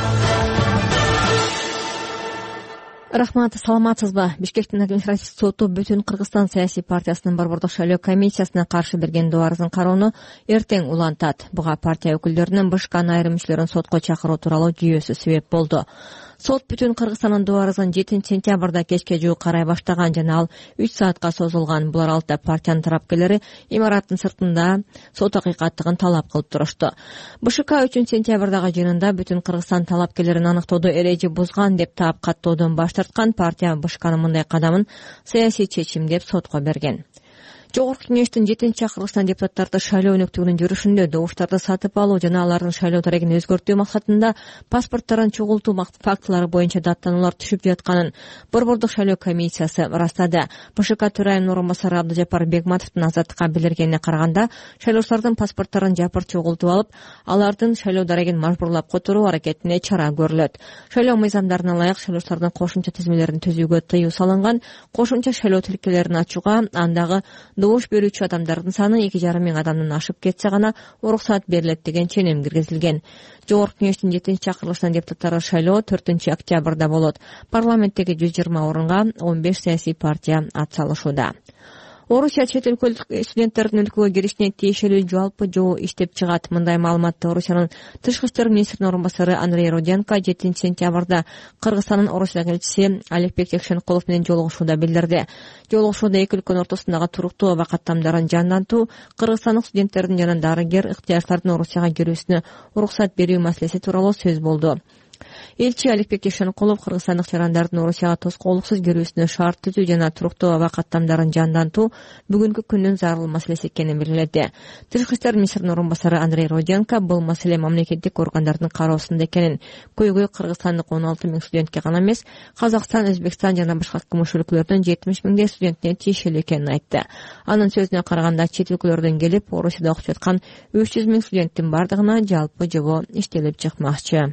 Рахмат, саламатсызбы? Бишкектин административдик соту Бүтүн Кыргызстан саясий партиясынын борбордук шайлоо комиссиясына каршы берген арыздын кароону эртең улантат. Буга партия өкүлдөрүнүн БШКнын айрым мүчөлөрүн сотко чакыруу тууралуу жүйөсү себеп болду. Сот Бүтүн Кыргызстандын арызын 7-сентябрда кечке жуук карай баштаган жана ал 3 саатка созулган. Булар алда партиянын тарапкерлери имараттын сыртында сот акыйкаттыгын талап кылып турушту. БШК 3-сентябрдагы жыйынында Бүтүн Кыргызстан талапкерлерин аныктоодо эреже бузган деп таап каттоодон баш тарткан. Партия БШКнын мындай кадамын саясий чечим деп сотко берген. Жогорку кеңештин 7-чакырылышынан депутаттарды шайлоо өнөктүгүнүн жүрүшүндө добуштарды сатып алуу жана алардын шайлоо дарегин өзгөртүү максатында паспорттарын чогултуу фактылары боюнча даттануулар түшүп жатканын борбордук шайлоо комиссиясы ырастады. БШК төрайымынын орун басары Абдыжапар Бегматовдун Азаттыкка билдиргенине караганда, шайлоочулардын паспорттарын жапыр чогултуп алып, алардын шайлоо дарегин мажбурлап которуу аракетине чара көрүлөт. Шайлоо мыйзамдарына ылайык шайлоочулардын кошумча тизмелерин түзүүгө тыюу салынган. Кошумча шайлоо тилкелерин ачууга андагы добуш берүүчү адамдардын саны 2,5 миң адамдан ашып кетсе гана уруксат берилет деген ченем киргизилген. Жогорку кеңештин 7-чакырылышынан депутаттары шайлоо 4-октябрда болот. Парламенттеги 120 орунга 15 саясий партия ат салышууда. Орусия чет өлкөлүк студенттердин өлкөгө киришине тиешелүү жалпы жоо иштеп чыгат. Мындай маалыматты Орусиянын тышкы иштер министринин орун басары Андрей Роденко 7-сентябрда Кыргызстандын Орусиядагы элчиси Аликбек Жекшенкулов менен жолугушууда билдирди. Жолугушууда эки өлкөнүн ортосундагы туруктуу аба каттамдарын жандантуу, кыргызстандык студенттердин жана дарыгер ыктыярчылардын Орусияга кирүүсүнө уруксат берүү маселеси тууралуу сөз болду. Элчи Аликбек Жекшенкулов кыргызстандык жарандардын Орусияга тоскоолуксуз кирүүсүнө шарт түзүү жана туруктуу аба каттамдарын жандантуу бүгүнкү күндүн зарыл маселеси экенин белгиледи. Тышкы иштер министринин орун басары Андрей Роденко бул маселе мамлекеттик органдардын кароосунда экенин, көйгөй кыргызстандык 16 миң студентке гана эмес, Казакстан, Өзбекстан жана башка кымыш өлкөлөрдөн 70 миңдей студентине тиешелүү экенин айтты. Анын сөзүнө караганда, чет өлкөлөрдөн келип Орусияда окуп жаткан 300 миң студенттин бардыгына жалпы жобо иштелип чыкмакчы.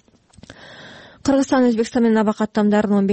Кыргызстан Өзбекстан менен аба каттамдарын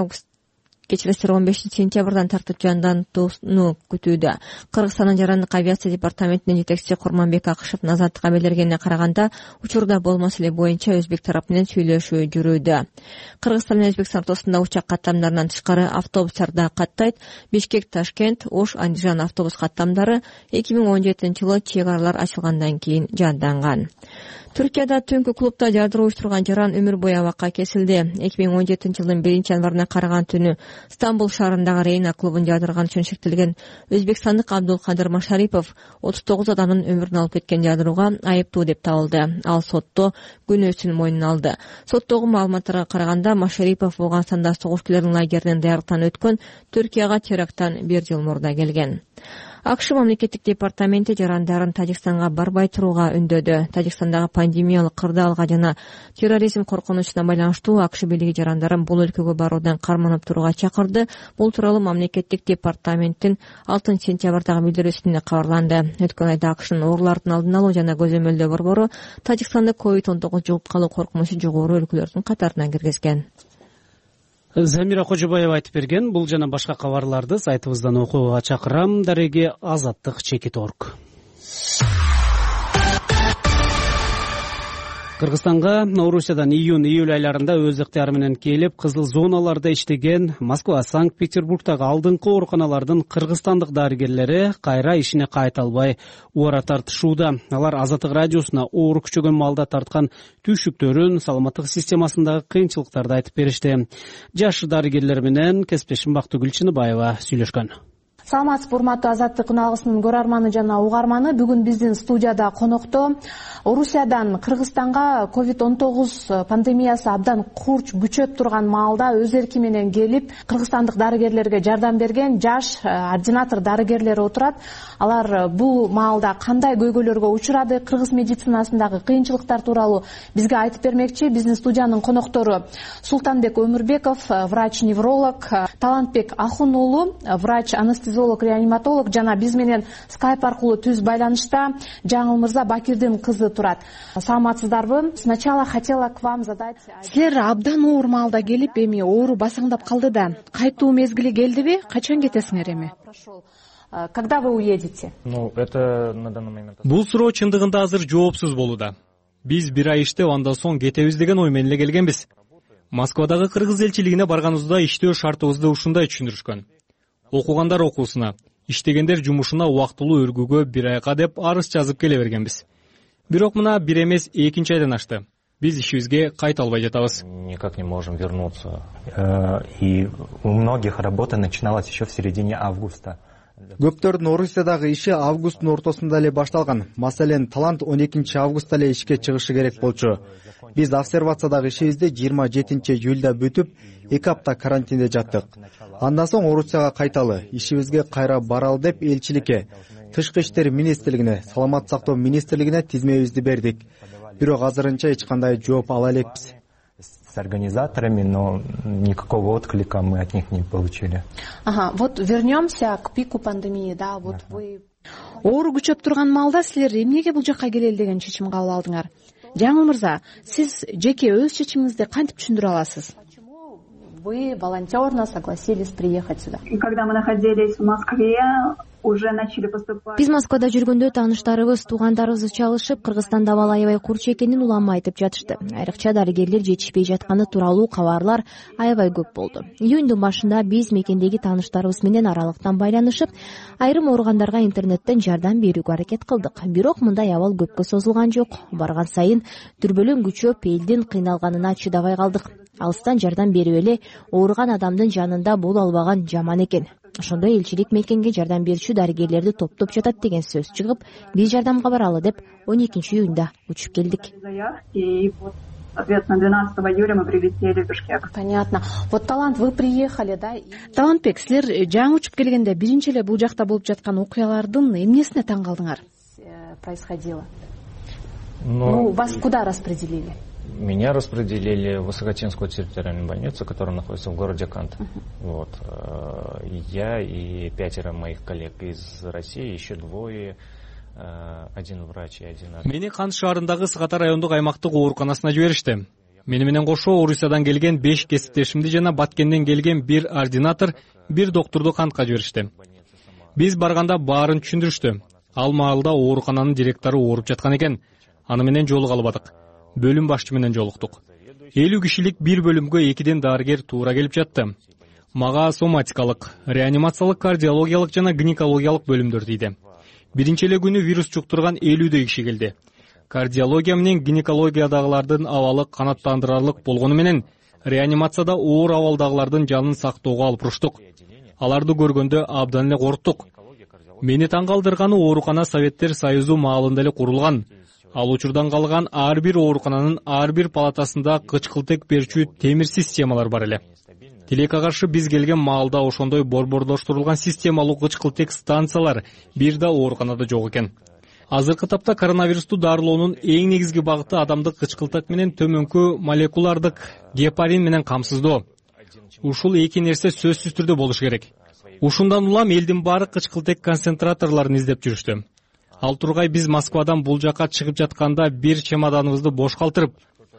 15 сентябрдан тартып жандантууну күтүүдө. Кыргызстандын жарандык авиация департаментинин жетекчиси Курманбек Акышевдин Азаттыкка билдиргенине караганда, учурда бул маселе боюнча өзбек тарапы менен сүйлөшүү жүрүүдө. Кыргызстан менен Өзбекстан ортосунда учак каттамдарынан тышкары автобустар да каттайт. Бишкек, Ташкент, Ош, Андижан автобус каттамдары 2017-жылы чек аралар ачылгандан кийин жанданган. Түркияда түнкү клубда жардыруу уюштурган жаран өмүр бою абакка кесилди. 2017-жылдын 1-январына караган түнү Стамбул шаарындагы Рейна клубун жардырган үчүн шектелген өзбекстандык Абдулкадыр Машарипов 39 адамдын өмүрүн алып кеткен жардырууга айыптуу деп табылды. Ал сотто күнөөсүн мойнуна алды. Соттогу маалыматтарга караганда, Машарипов Ооганстанда согушкерлердин лагеринен даярдыктан өткөн Түркияга теракттан 1 жыл мурда келген. АКШ мамлекеттик департаменти жарандарын Тажикстанга барбай турууга үндөдү. Тажикстандагы пандемиялык кырдаалга жана терроризм коркунучуна байланыштуу АКШ бийлиги жарандарын бул өлкөгө баруудан карманып турууга чакырды. Бул тууралуу мамлекеттик департаменттин 6-сентябрдагы билдирүүсүндө кабарланды. Өткөн айда АКШнын оорулардын алдын алуу жана көзөмөлдөө борбору Тажикстанды COVID-19 жугуп калуу коркунучу жогору өлкөлөрдүн катарына киргизген. Замира Кожобаева айтып берген. Бул жана башка кабарларды сайтыбыздан окууга чакырам. Дареги azattik.org. Кыргызстанга Орусиядан июнь-июль айларында өз ыктыяры менен келип, кызыл зоналарда иштеген Москва, Санкт-Петербургдагы алдыңкы ооруканалардын кыргызстандык дарыгерлери кайра ишине кайта албай убара тартышууда. Алар Азаттык радиосуна оору күчөгөн маалда тарткан түйшүктөрүн, саламаттык системасындагы кыйынчылыктарды айтып беришти. Жаш дарыгерлер менен кесиптешим Бактыгүл Чыныбаева сүйлөшкөн. Саламатсызбы, урматтуу Азаттык үналгысынын көрөрманы жана угарманы. Бүгүн биздин студияда конокто Орусиядан Кыргызстанга COVID-19 пандемиясы абдан курч күчөп турган маалда өз эрки менен келип, кыргызстандык дарыгерлерге жардам берген жаш ординатор дарыгерлер отурат. Алар бул маалда кандай көйгөйлөргө учурады, кыргыз медицинасындагы кыйынчылыктар тууралуу бизге айтып бермекчи. Биздин студиянын коноктору Султанбек Өмүрбеков, врач-невролог, Талантбек Ахун уулу, врач-анестезиолог, реаниматолог жана биз менен скайп аркылуу түз байланышта Жаңыл мырза Бакирдин кызы турат. Саламатсыздарбы? Сначала хотела к вам задать... Силер абдан оор маалда келип, эми оору басаңдап калды да. Кайтуу мезгили келдиби? Качан кетесиңер эми? Когда вы уедете? Бул суроо чындыгында азыр жоопсуз болууда. Биз бир ай иштеп, андан соң кетебиз деген ой менен эле келгенбиз. Москвадагы кыргыз элчилигине барганыбызда иштөө шартыбызды ушундай түшүндүрүшкөн. Окугандар окуусуна, иштегендер жумушуна убактылуу өргүүгө бир айга деп арыз жазып келе бергенбиз. Бирок мына бир эмес экинчи айдан ашты. Биз ишибизге кайта албай жатабыз. Никак не можем вернуться. И у многих работа начиналась еще в середине августа. Көптөрдүн Орусиядагы иши августтун ортосунда эле башталган. Маселен, Талант 12 августта эле ишке чыгышы керек болчу. Биз обсервациядагы ишибизди 27 июлда бүтүп, 2 апта карантинде жаттык. Андан соң Орусияга кайталы, ишибизге кайра баралы деп элчиликке, Тышкы иштер министрлигине, Саламат сактоо министрлигине тизмебизди бердик. Бирок азырынча эч кандай жооп ала элекпиз. С организаторами, но никакого отклика мы от них не получили. Вот вернемся к пику пандемии, да, вот вы... Оору күчөп турган маалда силер эмнеге бул жакка келели деген чечим кабыл алдыңар? Жаңыл мырза, сиз жеке өз чечимиңизди кантип түшүндүрө аласыз? Вы волонтерно согласились приехать сюда. Когда мы находились в Москве, уже начали поступать. Биз Москвада жүргөндө тааныштарыбыз, туугандарыбыз чалышып, Кыргызстанда абал аябай курч экенин улам айтып жатышты. Айрыкча дарыгерлер жетишпей жатканы тууралуу кабарлар аябай көп болду. Июндун башында биз мекендеги тааныштарыбыз менен аралыктан байланышып, айрым ооругандарга интернеттен жардам берүүгө аракет кылдык. Бирок мындай абал көпкө созулган жок. Барган сайын дүрбөлөң күчөп, элдин кыйналганына чыдабай калдык. Алыстан жардам берип эле ооруган адамдын жанында боло албаган жаман экен. Ошондой элчилик мекенге жардам берүүчү дарыгерлерди топтоп жатат деген сөз чыгып, биз жардамга баралы деп 12 июнда учуп келдик. Соответственно, 12 июля мы прилетели в Бишкек. Понятно. Вот, Талант, вы приехали, да? Талантбек, силер жаңы учуп келгенде биринчи эле бул жакта болуп жаткан окуялардын эмнесине таң калдыңар? Происходило. Вас куда распределили? Меня распределили в Высокотинскую территориальную больницу, которая находится в городе Кант. Вот. Я и 5 моих коллег из России, еще 2, один врач и один... Мени Кант шаарындагы Сыгата райондук аймактык ооруканасына жиберишти. Мени менен кошо Орусиядан келген 5 кесиптешимди жана Баткенден келген 1 ординатор, 1 доктурду Кантка жиберишти. Биз барганда баарын түшүндүрүштү. Ал маалда оорукананын директору ооруп жаткан экен. Аны менен жолуга албадык. Бөлүм башчы менен жолуктук. 50 кишилик бир бөлүмгө 2ден дарыгер туура келип жатты. Мага соматикалык, реанимациялык, кардиологиялык жана гинекологиялык бөлүмдөр тийди. Биринчи эле күнү вирус жуктурган 50 киши келди. Кардиология менен гинекологиядагылардын абалы канааттандырарлык болгону менен реанимацияда оор абалдагылардын жанын сактоого алып уруштук. Аларды көргөндө абдан эле корктук. Мени таң калтырганы оорукана Советтер Союзу маалында эле курулган. Ал учурдан калган ар бир оорукананын ар бир палатасында кычкылтек берчү темир системалар бар эле. Тилекке каршы биз келген маалда ошондой борборлоштурулган системалуу кычкылтек станциялар бир да ооруканада жок экен. Азыркы тапта коронавирусту дарылоонун эң негизги багыты адамдык кычкылтек менен төмөнкү молекулардык гепарин менен камсыздоо. Ушул эки нерсе сөзсүз түрдө болуш керек. Ушундан улам элдин баары кычкылтек концентраторлорун издеп жүрүштү. Ал тургай биз Москвадан бул жака чыгып жатканда бир чемоданыбызды бош калтырып,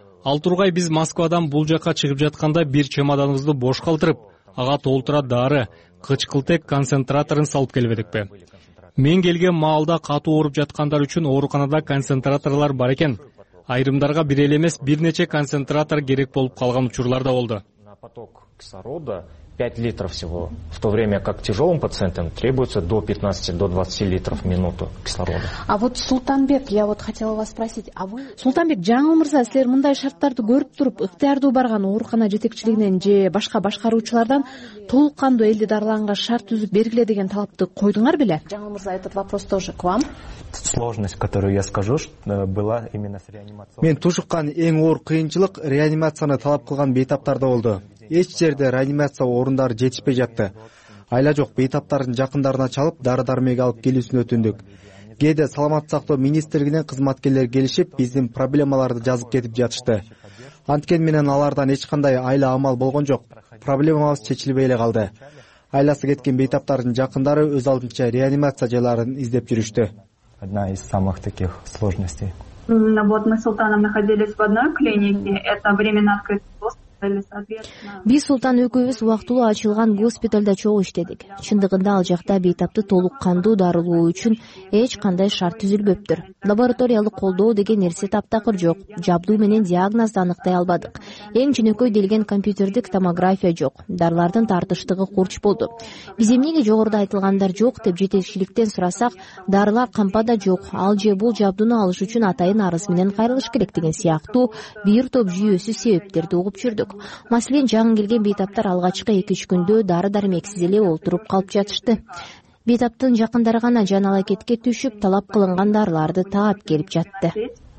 ага толтура дары, кычкылтек концентраторун салып келбедикпи? Мен келген маалда катуу ооруп жаткандар үчүн ооруканада концентраторлор бар экен. Айрымдарга бир эле эмес бир нече концентратор керек болуп калган учурлар да болду. На поток кислорода 5 литров всего, в то время как тяжелым пациентам требуется до 15, до 20 литров в минуту кислорода. А вот Султанбек, я вот хотела вас спросить, а вы... Султанбек, жаңыл мырза, силер мындай шарттарды көрүп туруп, ыктыярдуу барган оорукана жетекчилигинен же башка башкаруучулардан толук кандуу элди дарылаганга шарт түзүп бергиле деген талапты койдуңар беле? Жаңыл мырза, этот вопрос тоже к вам. Сложность, которую я скажу, была именно с реанимацией. Мен тушуккан эң оор кыйынчылык реанимацияны талап кылган бейтаптарда болду. Эч жерде реанимация орундары жетишпей жатты. Айла жок, бейтаптардын жакындарына чалып, дары-дармек алып келүүсүн өтүндүк. Кээде саламаттык сактоо министрлигинен кызматкерлер келишип, биздин проблемаларды жазып кетип жатышты. Анткени менен алардан эч кандай айла амал болгон жок. Проблемабыз чечилбей эле калды. Айласы кеткен бейтаптардын жакындары өз алдынча реанимация жайларын издеп жүрүштү. Одна из самых таких сложностей. Вот мы с Султаном находились в одной клинике, это временно открытый доступ. Биз Султан экөөбүз убактылуу ачылган госпиталда чогуу иштедик. Чындыгында ал жакта бейтапты толук кандуу дарылоо үчүн эч кандай шарт түзүлбөптүр. Лабораториялык колдоо деген нерсе таптакыр жок. Жабдуу менен диагнозду аныктай албадык. Эң жөнөкөй делген компьютердик томография жок. Дарылардын тартыштыгы курч болду. Биз эмнеге жогоруда айтылгандар жок деп жетекчиликтен сурасак, дарылар кампада жок. Ал же бул жабдууну алыш үчүн атайын арыз менен кайрылыш керек деген сыяктуу бир топ жүйөсүз себептерди угуп жүрдүк. Маселен, жаңы келген бейтаптар алгачкы 2-3 күндө дары-дармексиз эле олтуруп калып жатышты. Бейтаптын жакындары гана жан алакетке түшүп, талап кылынган дарыларды таап келип жатты.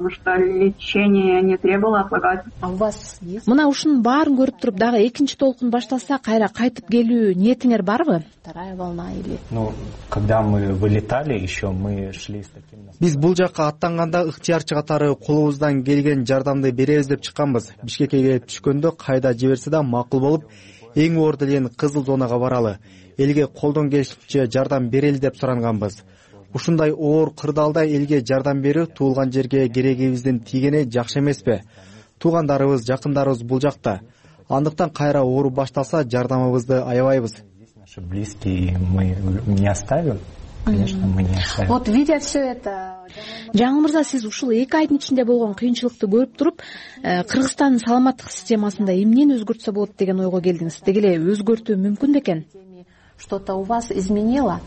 Мына ушунун баарын көрүп туруп, дагы экинчи толкун башталса, кайра кайтып келүү ниетиңер барбы? Вторая волна или... Когда мы вылетали, еще мы шли с таким... Биз бул жакка аттанганда ыктыярчы катары колубуздан келген жардамды беребиз деп чыкканбыз. Бишкекке келип түшкөндө кайда жиберсе да макул болуп, эң оор делген кызыл зонага баралы. Элге колдон келишинче жардам берели деп суранганбыз. Ушундай оор кырдаалда элге жардам берүү туулган жерге керегибиздин тийгени жакшы эмеспи? Туугандарыбыз, жакындарыбыз бул жакта. Андыктан кайра оору башталса, жардамыбызды аябайбыз. Наши близкие мы не оставим. Конечно, мы не оставим. Вот видя все это, жаңыл мырза, сиз ушул 2 айдын ичинде болгон кыйынчылыкты көрүп туруп, Кыргызстандын саламаттык системасында эмнени өзгөртсө болот деген ойго келдиңиз. Деги эле өзгөртүү мүмкүн бекен? Что-то у вас изменило?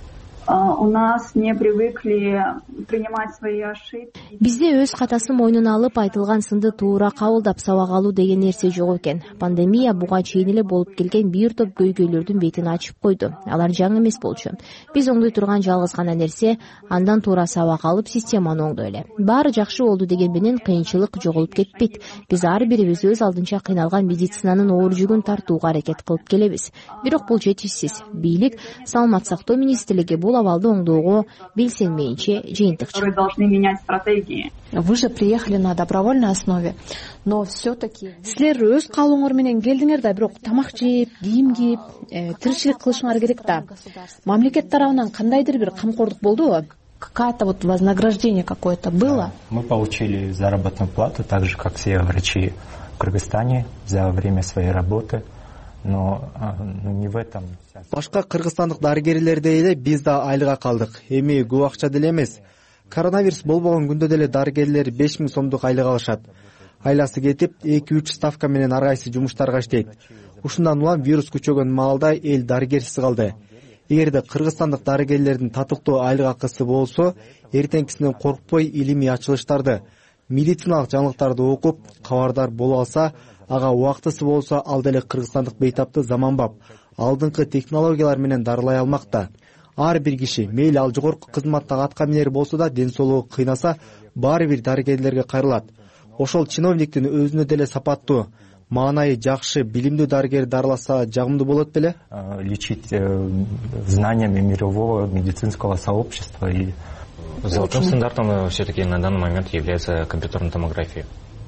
У нас не привыкли принимать свои ошибки. Бизде өз катасын мойнуна алып, айтылган сынды туура кабылдап сабак алуу деген нерсе жок экен. Пандемия буга чейин эле болуп келген бир топ көйгөйлөрдүн бетин ачып койду. Алар жаңы эмес болчу. Биз оңдой турган жалгыз гана нерсе андан туура сабак алып, системаны оңдой эле. Баары жакшы болду деген менен кыйынчылык жоголуп кетпейт. Биз ар бирибиз өз алдынча кыйналган медицинанын оор жүгүн тартууга аракет кылып келебиз. Бирок бул жетишсиз. Бийлик, саламаттык сактоо министрлиги бул абалды оңдоого белсенмейинче жыйынтык чыгарды. Должны менять стратегии. Вы же приехали на добровольной основе, но все-таки силер өз каалооңор менен келдиңер да, бирок тамак жеп, кийим кийип, тиричилик кылышыңар керек да. Мамлекет тарабынан кандайдыр бир камкордук болдубу? Какое-то вот вознаграждение какое-то было? Мы получили заработную плату, так же, как все врачи в Кыргызстане за время своей работы. Но не в этом. Башка кыргызстандык дарыгерлердей эле биз да айлыга калдык. Эми көп акча деле эмес. Коронавирус болбогон күндө деле дарыгерлер 5000 сомдук айлык алышат. Айласы кетип, 2-3 ставка менен ар кайсы жумуштарга иштейт. Ушундан улам вирус күчөгөн маалда эл дарыгерсиз калды. Эгерде кыргызстандык дарыгерлердин татыктуу айлык акысы болсо, эртеңкисинен коркпой илимий ачылыштарды, медициналык жаңылыктарды окуп, кабардар боло алса, ага убактысы болсо, ал деле кыргызстандык бейтапты заманбап, алдыңкы технологиялар менен дарылай алмакта. Ар бир киши, мейли ал жогорку кызматтагы атка минер болсо да, ден соолугу кыйнаса, баары бир дарыгерлерге кайрылат. Ошол чиновниктин өзүнө деле сапаттуу, маанайы жакшы, билимдүү дарыгер дарыласа жагымдуу болот беле? Лечить знаниями мирового медицинского сообщества. И золотым стандартом все-таки на данный момент является компьютерная томография.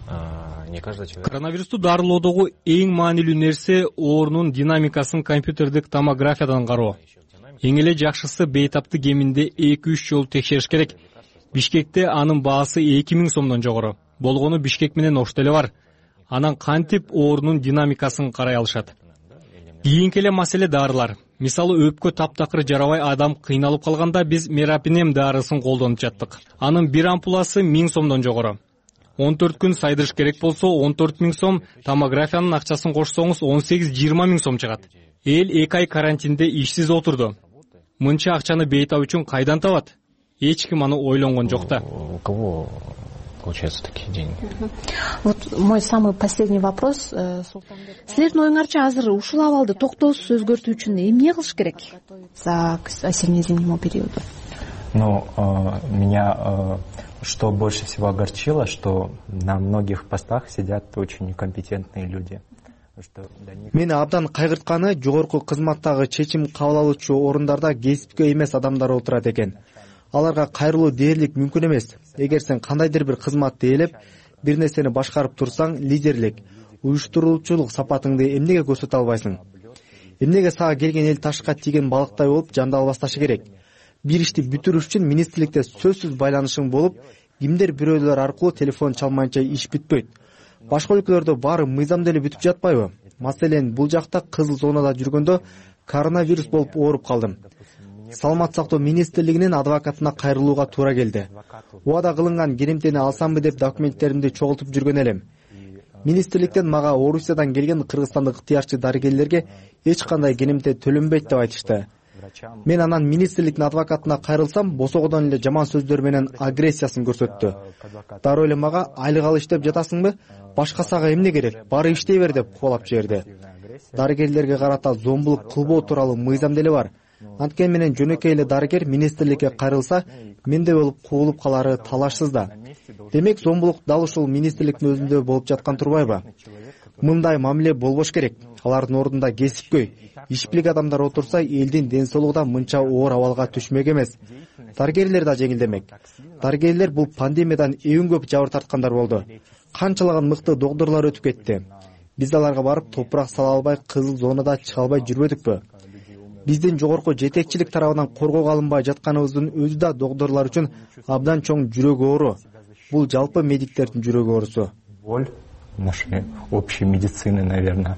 Коронавирусту дарылоодогу эң маанилүү нерсе оорунун динамикасын компьютердик томографиядан кароо. Эң эле жакшысы бейтапты кеминде 2-3 жолу текшериш керек. Бишкекте анын баасы 2000 сомдон жогору. Болгону Бишкек менен Ошто эле бар. Анан кантип оорунун динамикасын карай алышат. Кийинки эле маселе дарылар. Мисалы өпкө таптакыр жарабай адам кыйналып калганда биз Мерапинем дарысын колдонуп жаттык. Анын бир ампуласы 1000 сомдон жогору. 14 күн сайдырыш керек болсо 14 000 сом, томографиянын акчасын кошсоңуз 18-20 000 сом чыгат. Эл 2 ай карантинде ишсиз отурду. Мынча акчаны бейтап үчүн кайдан табат? Эч ким аны ойлонгон жок да. У кого получаются такие деньги? Вот мой самый последний вопрос. Силердин оюңарча азыр ушул абалды токтоосуз өзгөртүү үчүн эмне кылыш керек за осенне-зимнему периоду? Ну, меня что больше всего огорчило, что на многих постах сидят очень некомпетентные люди. Мени абдан кайгыртканы жогорку кызматтагы чечим кабыл алуучу орундарда кесипкөй эмес адамдар отурат экен. Аларга кайрылуу дээрлик мүмкүн эмес. Эгер сен кандайдыр бир кызматты ээлеп, бир нерсени башкарып турсаң, лидерлик, уюштуруучулук сапатыңды эмнеге көрсөтө албайсың? Эмнеге сага келген эл ташка тийген балыктай болуп жандал басташы керек? Бир ишти бүтүрүш үчүн министрликте сөзсүз байланышың болуп, кимдер бирөөлөр аркылуу телефон чалмайынча иш бүтпөйт. Башка өлкөлөрдө баары мыйзамда эле бүтүп жатпайбы? Маселен, бул жакта кызыл зонада жүргөндө коронавирус болуп ооруп калдым. Саламат сактоо министрлигинин адвокатына кайрылууга туура келди. Убада кылынган керемтени алсамбы деп документтеримди чогултуп жүргөн элем. Министрликтен мага Орусиядан келген кыргызстандык ыктыярчы дарыгерлерге эч кандай керемте төлөнбөйт деп айтышты. Мен анан министрликтин адвокатына кайрылсам, босогодон эле жаман сөздөр менен агрессиясын көрсөттү. Дароо эле мага айлык ал иштеп жатасыңбы? Башка сага эмне керек? Бары иштей бер деп кубалап жиберди. Дарыгерлерге карата зомбулук кылбоо тууралуу мыйзам деле бар. Анткени менен жөнөкөй эле дарыгер министрликке кайрылса, менде болуп куулуп калары талашсыз да. Демек, зомбулук дал ушул министрликтин өзүндө болуп жаткан турбайбы? Мындай мамиле болбош керек. Алардын ордунда кесипкөй, иш билик адамдар отурса, элдин ден соолугу да мынча оор абалга түшмөк эмес. Дарыгерлер да жеңилдемек. Дарыгерлер бул пандемиядан эң көп жабыр тарткандар болду. Канчалаган мыкты докторлор өтүп кетти. Биз аларга барып топурак сала албай, кызыл зонада чыга албай жүрбөдүкпү? Биздин жогорку жетекчилик тарабынан коргоого алынбай жатканыбыздын өзү да докторлор үчүн абдан чоң жүрөк оору. Бул жалпы медиктердин жүрөк оорусу. Боль нашей общей медицины, наверное.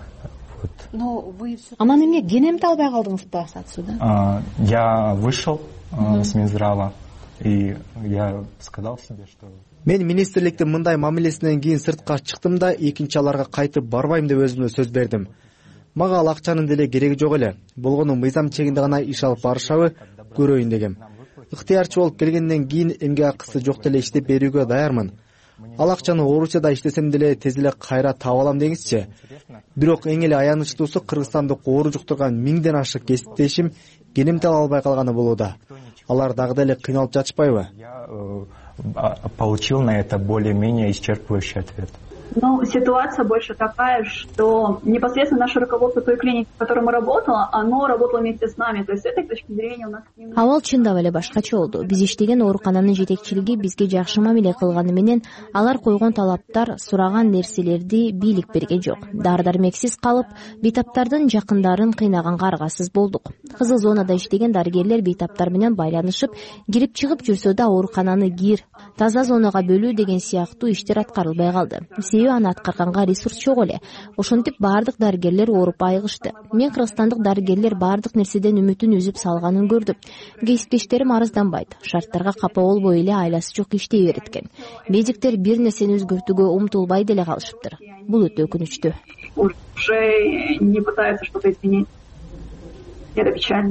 Анан эмне кенемти албай калдыңызбы отсюда? Я вышел с Минздрава, и я сказал себе, что... Мен министрликтин мындай мамилесинен кийин сыртка чыктым да, экинчи аларга кайтып барбайм деп өзүмө сөз бердим. Мага ал акчанын деле кереги жок эле. Болгону мыйзам чегинде гана иш алып барышабы көрөйүн дегем. Ыктыярчы болуп келгенден кийин эмгек акысы жок деле иштеп берүүгө даярмын. Ал акчаны Орусияда иштесем деле тез эле кайра таап алам деңизчи. Бирок эң эле аянычтуусу Кыргызстандык оору жуктурган 1000ден ашык кесиптешим кенемти ала албай калганы болууда. Алар дагы деле кыйналып жатышпайбы? Получил на это более-менее исчерпывающий ответ. Ну, ситуация больше такая, что непосредственно наше руководство той клиники, в которой мы работали, оно работало вместе с нами. То есть с этой точки зрения у нас... Абал чындап эле башкача болду. Биз иштеген оорукананын жетекчилиги бизге жакшы мамиле кылганы менен алар койгон талаптар, сураган нерселерди бийлик берген жок. Дары-дармексиз калып, бейтаптардын жакындарын кыйнаганга аргасыз болдук. Кызыл зонада иштеген дарыгерлер бейтаптар менен байланышып, кирип чыгып жүрсө да оорукананы кир, таза зонага бөлүү деген сыяктуу иштер аткарылбай калды. Себеби аны аткарганга ресурс жок эле. Ошентип баардык дарыгерлер ооруп айыгышты. Мен кыргызстандык дарыгерлер баардык нерседен үмүтүн үзүп салганын көрдүм. Кесиптештерим арызданбайт. Шарттарга капа болбой эле айласы жок иштей берет экен. Медиктер бир нерсени өзгөртүүгө умтулбай деле калышыптыр. Бул өтө өкүнүчтүү. Уже не пытаются что-то изменить. Это печально.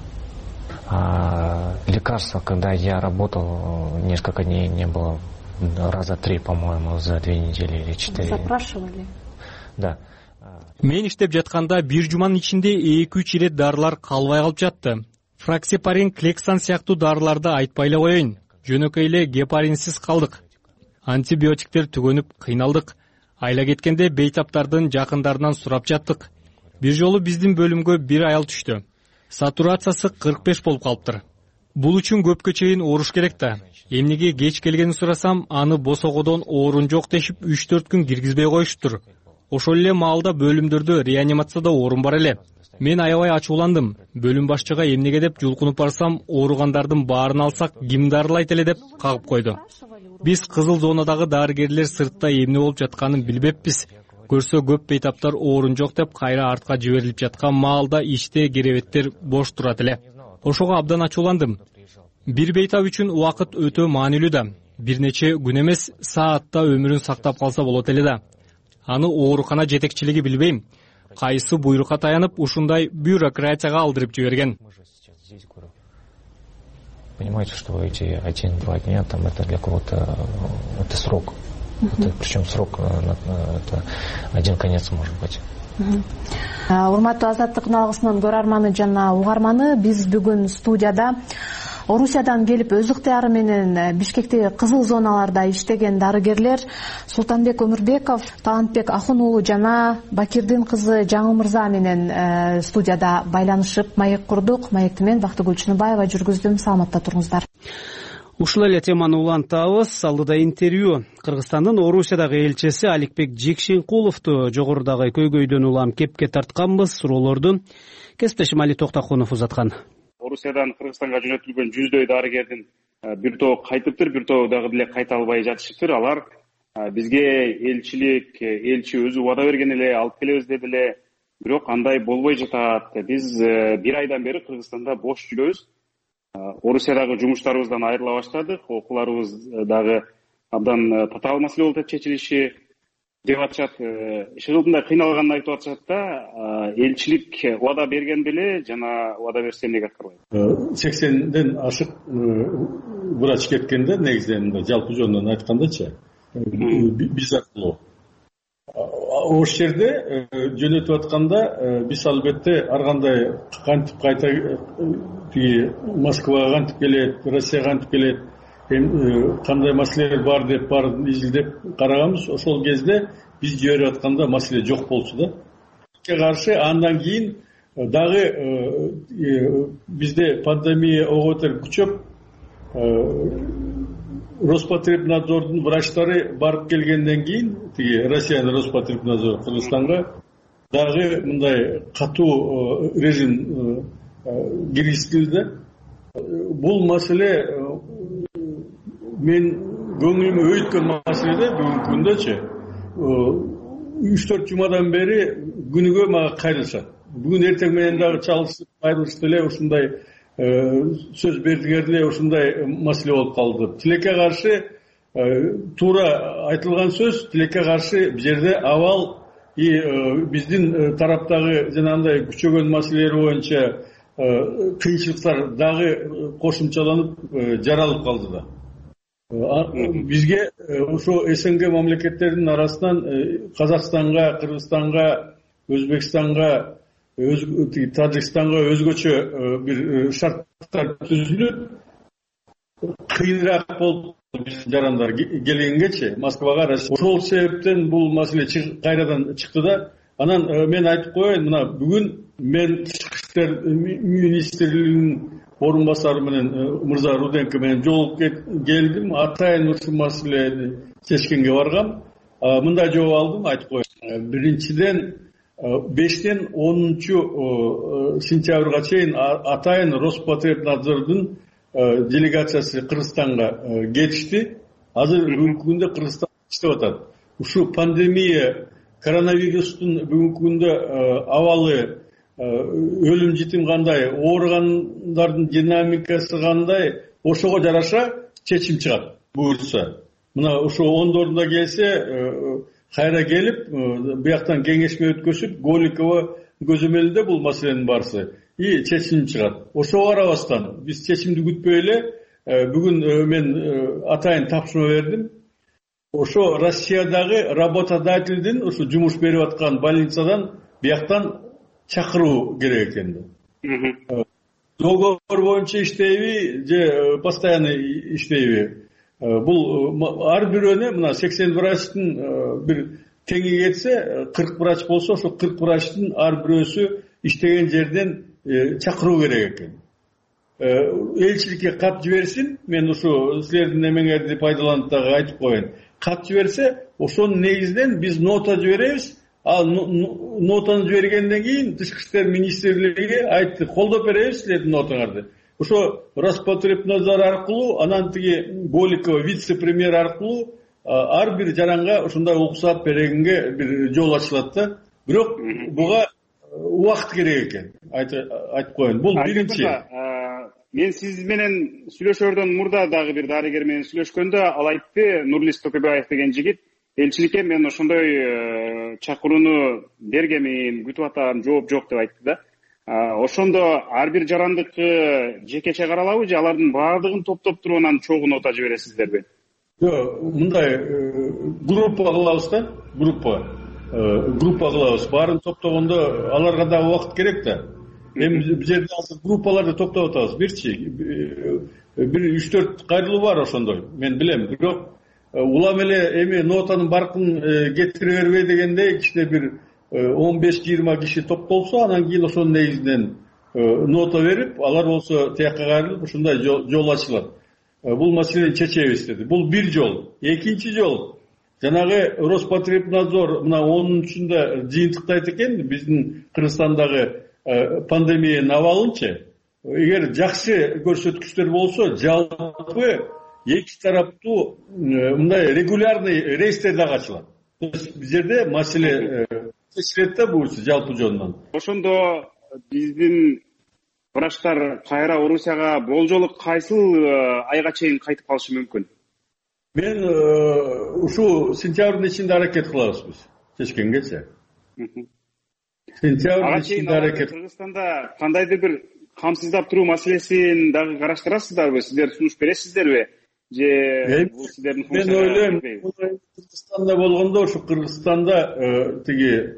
Лекарства, когда я работал, несколько дней не было. Раза 3, по-моему, за 2 недели или 4. Запрашивали? Да. Мен иштеп жатканда бир жуманын ичинде 2-3 ирет дарылар калбай калып жатты. Фраксипарин, Клексан сыяктуу дарыларды айтпай эле коеюн. Жөнөкөй эле гепаринсиз калдык. Антибиотиктер түгөнүп кыйналдык. Айла кеткенде бейтаптардын жакындарынан сурап жаттык. Бир жолу биздин бөлүмгө бир аял түштү. Сатурациясы 45 болуп калыптыр. Бул үчүн көпкө чейин ооруш керек да. Эмнеге кеч келгенин сурасам, аны босогодон оорун жок дешип 3-4 күн киргизбей коюштур. Ошол эле маалда бөлүмдөрдө реанимацияда орун бар эле. Мен аябай ачууландым. Бөлүм башчыга эмнеге деп жулкунуп барсам, ооругандардын баарын алсак, ким дарылайт эле деп кагып койду. Биз кызыл зонадагы дарыгерлер сыртта эмне болуп жатканын билбеппиз. Көрсө көп бейтаптар оорун жок деп кайра артка жиберилип жаткан маалда иште керебеттер бош турат эле. Ошого абдан ачууландым. Бир бейтап үчүн убакыт өтө маанилүү да. бир нече күн эмес саатта өмүрүн сактап калса болот эле да. Аны оорукана жетекчилиги билбейм, кайсы буйрукка таянып ушундай бюрократияга алдырып жиберген. Понимаете, что эти 1-2 дня, там это для кого-то это срок. Причем срок это один конец может быть. Урматтуу Азаттык налгысынын көрөрманы жана угарманы, биз бүгүн студияда Орусиядан келип өз ыктыяры менен Бишкектеги кызыл зоналарда иштеген дарыгерлер Султанбек Өмүрбеков, Талантбек Ахун уулу жана Бакирдин кызы Жаңы мырза менен студияда байланышып маек курдук. Маекти мен Бактыгүл Чыныбаева жүргүздүм. Саламатта туруңуздар. Ушул эле теманы улантабыз. Алдыда интервью. Кыргызстандын Орусиядагы элчиси Аликбек Жекшенкуловду жогорудагы көйгөйдөн улам кепке тартканбыз. Суроолорду кесиптешим Али Токтакунов узаткан. Орусиядан Кыргызстанга жөнөтүлгөн 100дөй дарыгердин бир тобу кайтыптыр, бир тобу дагы деле кайта албай жатышыптыр. Алар бизге элчи өзү убада берген эле алып келебиз деди эле, бирок андай болбой жатат. Биз бир айдан бери Кыргызстанда бош жүрөбүз. Орусиядагы жумуштарыбыздан айрыла баштадык. Окууларыбыз дагы абдан татаал маселе болуп атат чечилиши деп атышат. Иши кылдымдай кыйналганын айтып атышат да, элчилик убада берген беле жана убада берсе эмнеге аткарбайт? 80ден ашык врач кеткенде, негизинен жалпы жөнүнөн айткандачы, биз аркылуу. Ошол жерде жөнөтүп атканда биз албетте ар кандай кантип кайта Москвага кантип келет, Россияга кантип келет, кандай маселелер бар деп баарын изилдеп караганбыз. Ошол кезде биз жиберип атканда маселе жок болчу да. Каршы андан кийин дагы бизде пандемия оготер күчөп, Роспотребнадзордун врачтары барып келгенден кийин, Россиянын Роспотребнадзору Кыргызстанга дагы мындай катуу режим киргизилди. Бул маселе мен көңүлүмө өйткөн маселе да, бүгүнкү күндөчү 3-4 жумадан бери күнүгө мага кайрылышат. Бүгүн эртең менен дагы чалышып кайрылышты эле, ушундай сөз бердиңер эле, ушундай маселе болуп калды. Тилекке каршы туура айтылган сөз, тилекке каршы бул жерде абал биздин тараптагы жанагындай күчөгөн маселелер боюнча кыйынчылыктар дагы кошумчаланып жаралып калды да. Бизге ошо СНГ мамлекеттеринин арасынан Казакстанга, Кыргызстанга, Өзбекстанга, Тажикстанга өзгөчө бир шарттар түзүлүп, кыйыныраак болуп биздин жарандар келгенгечи Москвага. Ошол себептен бул маселе кайрадан чыкты да. Анан мен айтып коеюн, мына бүгүн мен Тышкы иштер министрлигинин орун басары менен Мырза Руденко менен жолугуп келдим. Атайын ушул маселени чечкенге баргам. Мындай жооп алдым, айтып коеюн. Биринчиден 5-тен 10 сентябрга чейин атайын Роспотребнадзордун делегациясы Кыргызстанга кетишти. Азыр бүгүнкү күндө Кыргызстан иштеп атат. Ушу пандемия, коронавирустун бүгүнкү күндө абалы, өлүм житим кандай, ооругандардын динамикасы кандай, ошого жараша чечим чыгат буюрса. Мына ошо ондорунда келсе, кайра келип, бияктан кеңешме өткөзүп, Голикова көзөмөлүндө бул маселенин барысы чечим чыгат. Ошого карабастан биз чечимди күтпөй эле бүгүн мен атайын тапшырма бердим. Ошо Россиядагы работодательдин ошо жумуш берип аткан больницадан бияктан чакыруу керек экен. Договор боюнча иштейби же постоянный иштейби? Бул ар бирөөнө мына 80 врачтын бир теңи кетсе, 40 врач болсо, ошо 40 врачтын ар бирөөсү иштеген жерден чакыруу керек экен. Элчиликке кат жиберсин, мен ошо силердин эмеңерди пайдаланып дагы айтып коеюн. Кат жиберсе, ошонун негизинен биз нота жиберебиз. Ал нотаны жибергенден кийин Тышкы иштер министрлиги айтты, колдоп беребиз силердин нотаңарды. Ошо Роспотребнадзор аркылуу, анан тиги Голикова вице-премьер аркылуу ар бир жаранга ушундай уруксат бергенге бир жол ачылат да. Бирок буга убакыт керек экен. Айтып коеюн. Бул биринчи. мен сиз менен сүйлөшөрдөн мурда дагы бир дарыгер менен сүйлөшкөндө ал айтты, Нурлис Токебаев деген жигит, элчиликке мен ошондой чакырууну бергемин, күтүп атам, жооп жок деп айтты да. Ошондо ар бир жарандыкты жекече каралабы же алардын баардыгын топтоп туруп анан чогуу нота жибересиздерби? Жок, мындай группа кылабыз да, группа кылабыз. Баарын топтогондо аларга дагы убакыт керек да. Эми бул жерде азыр группаларды топтоп атабыз. Бир 3-4 кайрылуу бар ошондой. Мен билем, бирок улам эле эми нотанын баркын кетире бербей дегендей кичине бир 15-20 киши топтолсо, анан кийин ошонун негизинен нота берип, алар болсо тияка кайрылып, ушундай жол ачылат. Бул маселени чечебиз деди. Бул бир жол. Экинчи жол, жанагы Роспотребнадзор мына 10-чунда жыйынтыктайт экен, биздин Кыргызстандагы пандемиянын абалынчы. Эгер жакшы көрсөткүчтөр болсо, жалпы эки тараптуу мындай регулярный рейстер дагы ачылат. Бул жерде маселе чечилет да буюрса жалпы жөнүнөн. Ошондо биздин врачтар кайра Орусияга болжолу кайсыл айга чейин кайтып калышы мүмкүн? Мен ушу сентябрдын ичинде аракет кылабыз биз, чечкенгече. Сентябрдын ичинде аракет. Кыргызстанда кандайдыр бир камсыздап туруу маселесин дагы караштырасыздарбы? Сиздер сунуш бересиздерби? Же бул сиздердин функцияңарда? Мен ойлойм, Кыргызстанда болгондо ушу Кыргызстанда тиги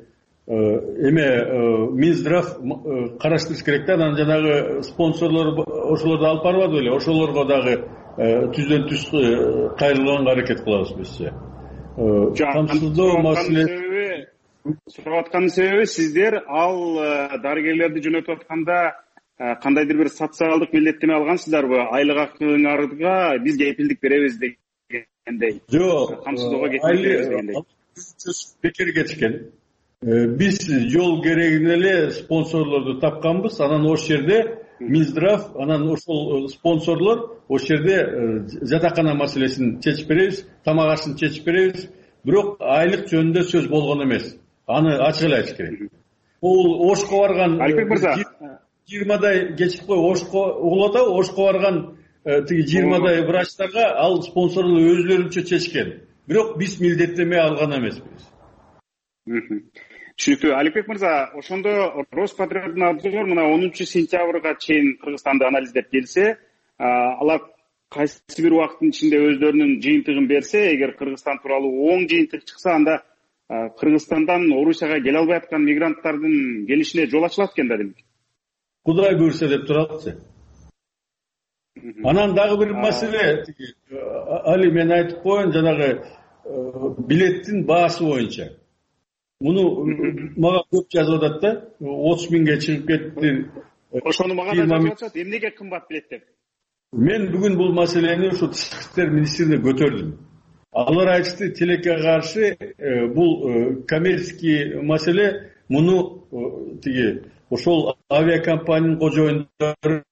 Минздрав караштырыш керек да, анан жанагы спонсорлор ошолорду алып барбады беле, ошолорго дагы түздөн түз кайрылганга аракет кылабыз бизче. Камсыздоо маселеси сурап атканын себеби сиздер ал дарыгерлерди жөнөтүп атканда кандайдыр бир социалдык милдеттеме алгансыздарбы? Айлык акыңарга биз кепилдик беребиз дегендей. Жок, камсыздоого кепилдик беребиз дегендей. Бекер кетишкен. Биз жол керегин эле спонсорлорду тапканбыз, анан ошол жерде Минздрав, анан ошол спонсорлор ошол жерде жатакана маселесин чечип беребиз, тамак ашын чечип беребиз. Бирок айлык жөнүндө сөз болгон эмес. Аны ачык эле айтыш керек. Бул Ошко барган Алипбек мырза 20дай кечип кой, Ошко угулуп атабы? Ошко барган тиги 20дай врачтарга ал спонсорлор өзлөрүнчө чечкен. Бирок биз милдеттеме алган эмеспиз. Түшүнүктүү. Алипбек мырза, ошондо Роспотребнадзор мына 10-сентябрга чейин Кыргызстанды анализдеп келсе, алар кайсы бир убакыттын ичинде өздөрүнүн жыйынтыгын берсе, эгер Кыргызстан тууралуу оң жыйынтык чыкса, анда Кыргызстандан Орусияга келе албай аткан мигранттардын келишине жол ачылат экен да демек. Кудай буйрса деп турабыз. Анан дагы бир маселе, Али, мен айтып коеюн, жанагы билеттин баасы боюнча. Муну мага көп жазып атат да, 30 миңге чыгып кетти. Ошону мага да жазып атат, эмнеге кымбат билет деп. Мен бүгүн бул маселени ушу Тышкы иштер министрине көтөрдүм. Алар айтышты, тилекке каршы бул коммерческий маселе, муну тиги ошол авиакомпаниянын кожоюндору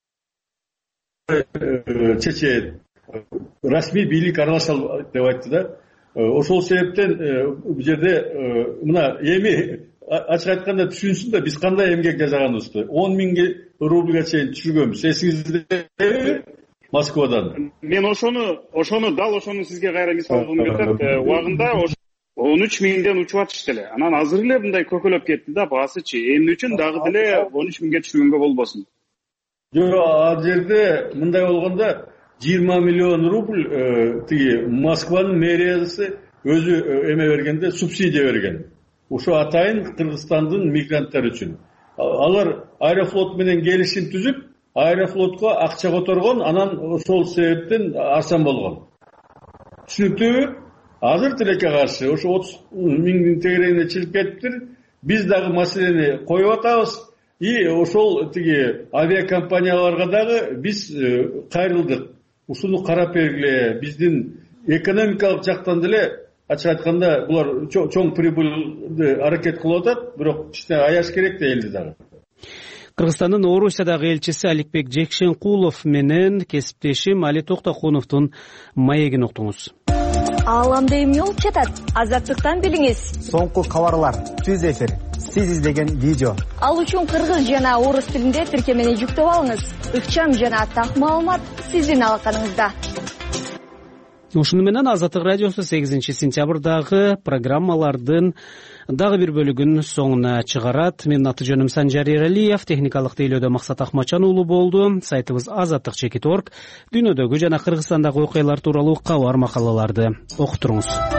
чечет. Расмий бийлик аралаша албайт деп айтты да. Ошол себептен бул жерде мына эми ачык айтканда түшүнсүн да, биз кандай эмгек жасаганыбызды 10 миң рубльга чейин түшүргөнбүз. Эсиңизде Москвадан. Мен дал ошону сизге кайра мисал кылып жатат. Убагында 13 миңден учуп атышты эле. Анан азыр эле мындай көкөлөп кетти да баасычы. Эмне үчүн дагы деле 13 миңге түшүргөнгө болбосун? Жок, ал жерде мындай болгондо 20 миллион рубль тиги Москванын мэриясы өзү эме бергенде субсидия берген. Ошо атайын Кыргызстандын мигранттары үчүн. Алар Аэрофлот менен келишим түзүп, Аэрофлотко акча которгон, анан ошол себептен арзан болгон. Түшүнүктүүбү? Азыр тилекке каршы ошо 30 миңдин тегерегине чыгып кетиптир. Биз дагы маселени коюп атабыз. И ошол тиги авиакомпанияларга дагы биз кайрылдык. Ушуну карап бергиле, биздин экономикалык жактан деле ачык айтканда булар чоң прибыльди аракет кылып атат, бирок кичине аяш керек да элди дагы. Кыргызстандын Орусиядагы элчиси Аликбек Жекшенкулов менен кесиптешим Али Токтокуновдун маегин уктуңуз. Ааламда эмне болуп жатат? Азаттыктан билиңиз. Соңку кабарлар, түз эфир сиз издеген видео. Ал үчүн кыргыз жана орус тилинде тиркемени жүктөп алыңыз. Ыкчам жана так маалымат сиздин алаканыңызда. Ушуну менен Азаттык радиосу 8 сентябрдагы программалардын дагы бир бөлүгүн соңуна чыгарат. Менин аты жөнүм Санжар Эралиев, техникалык тейлөөдө Максат Акматжан уулу болду. Сайтыбыз azattik.org. Дүйнөдөгү жана Кыргызстандагы окуялар тууралуу кабар макалаларды окутуруңуз.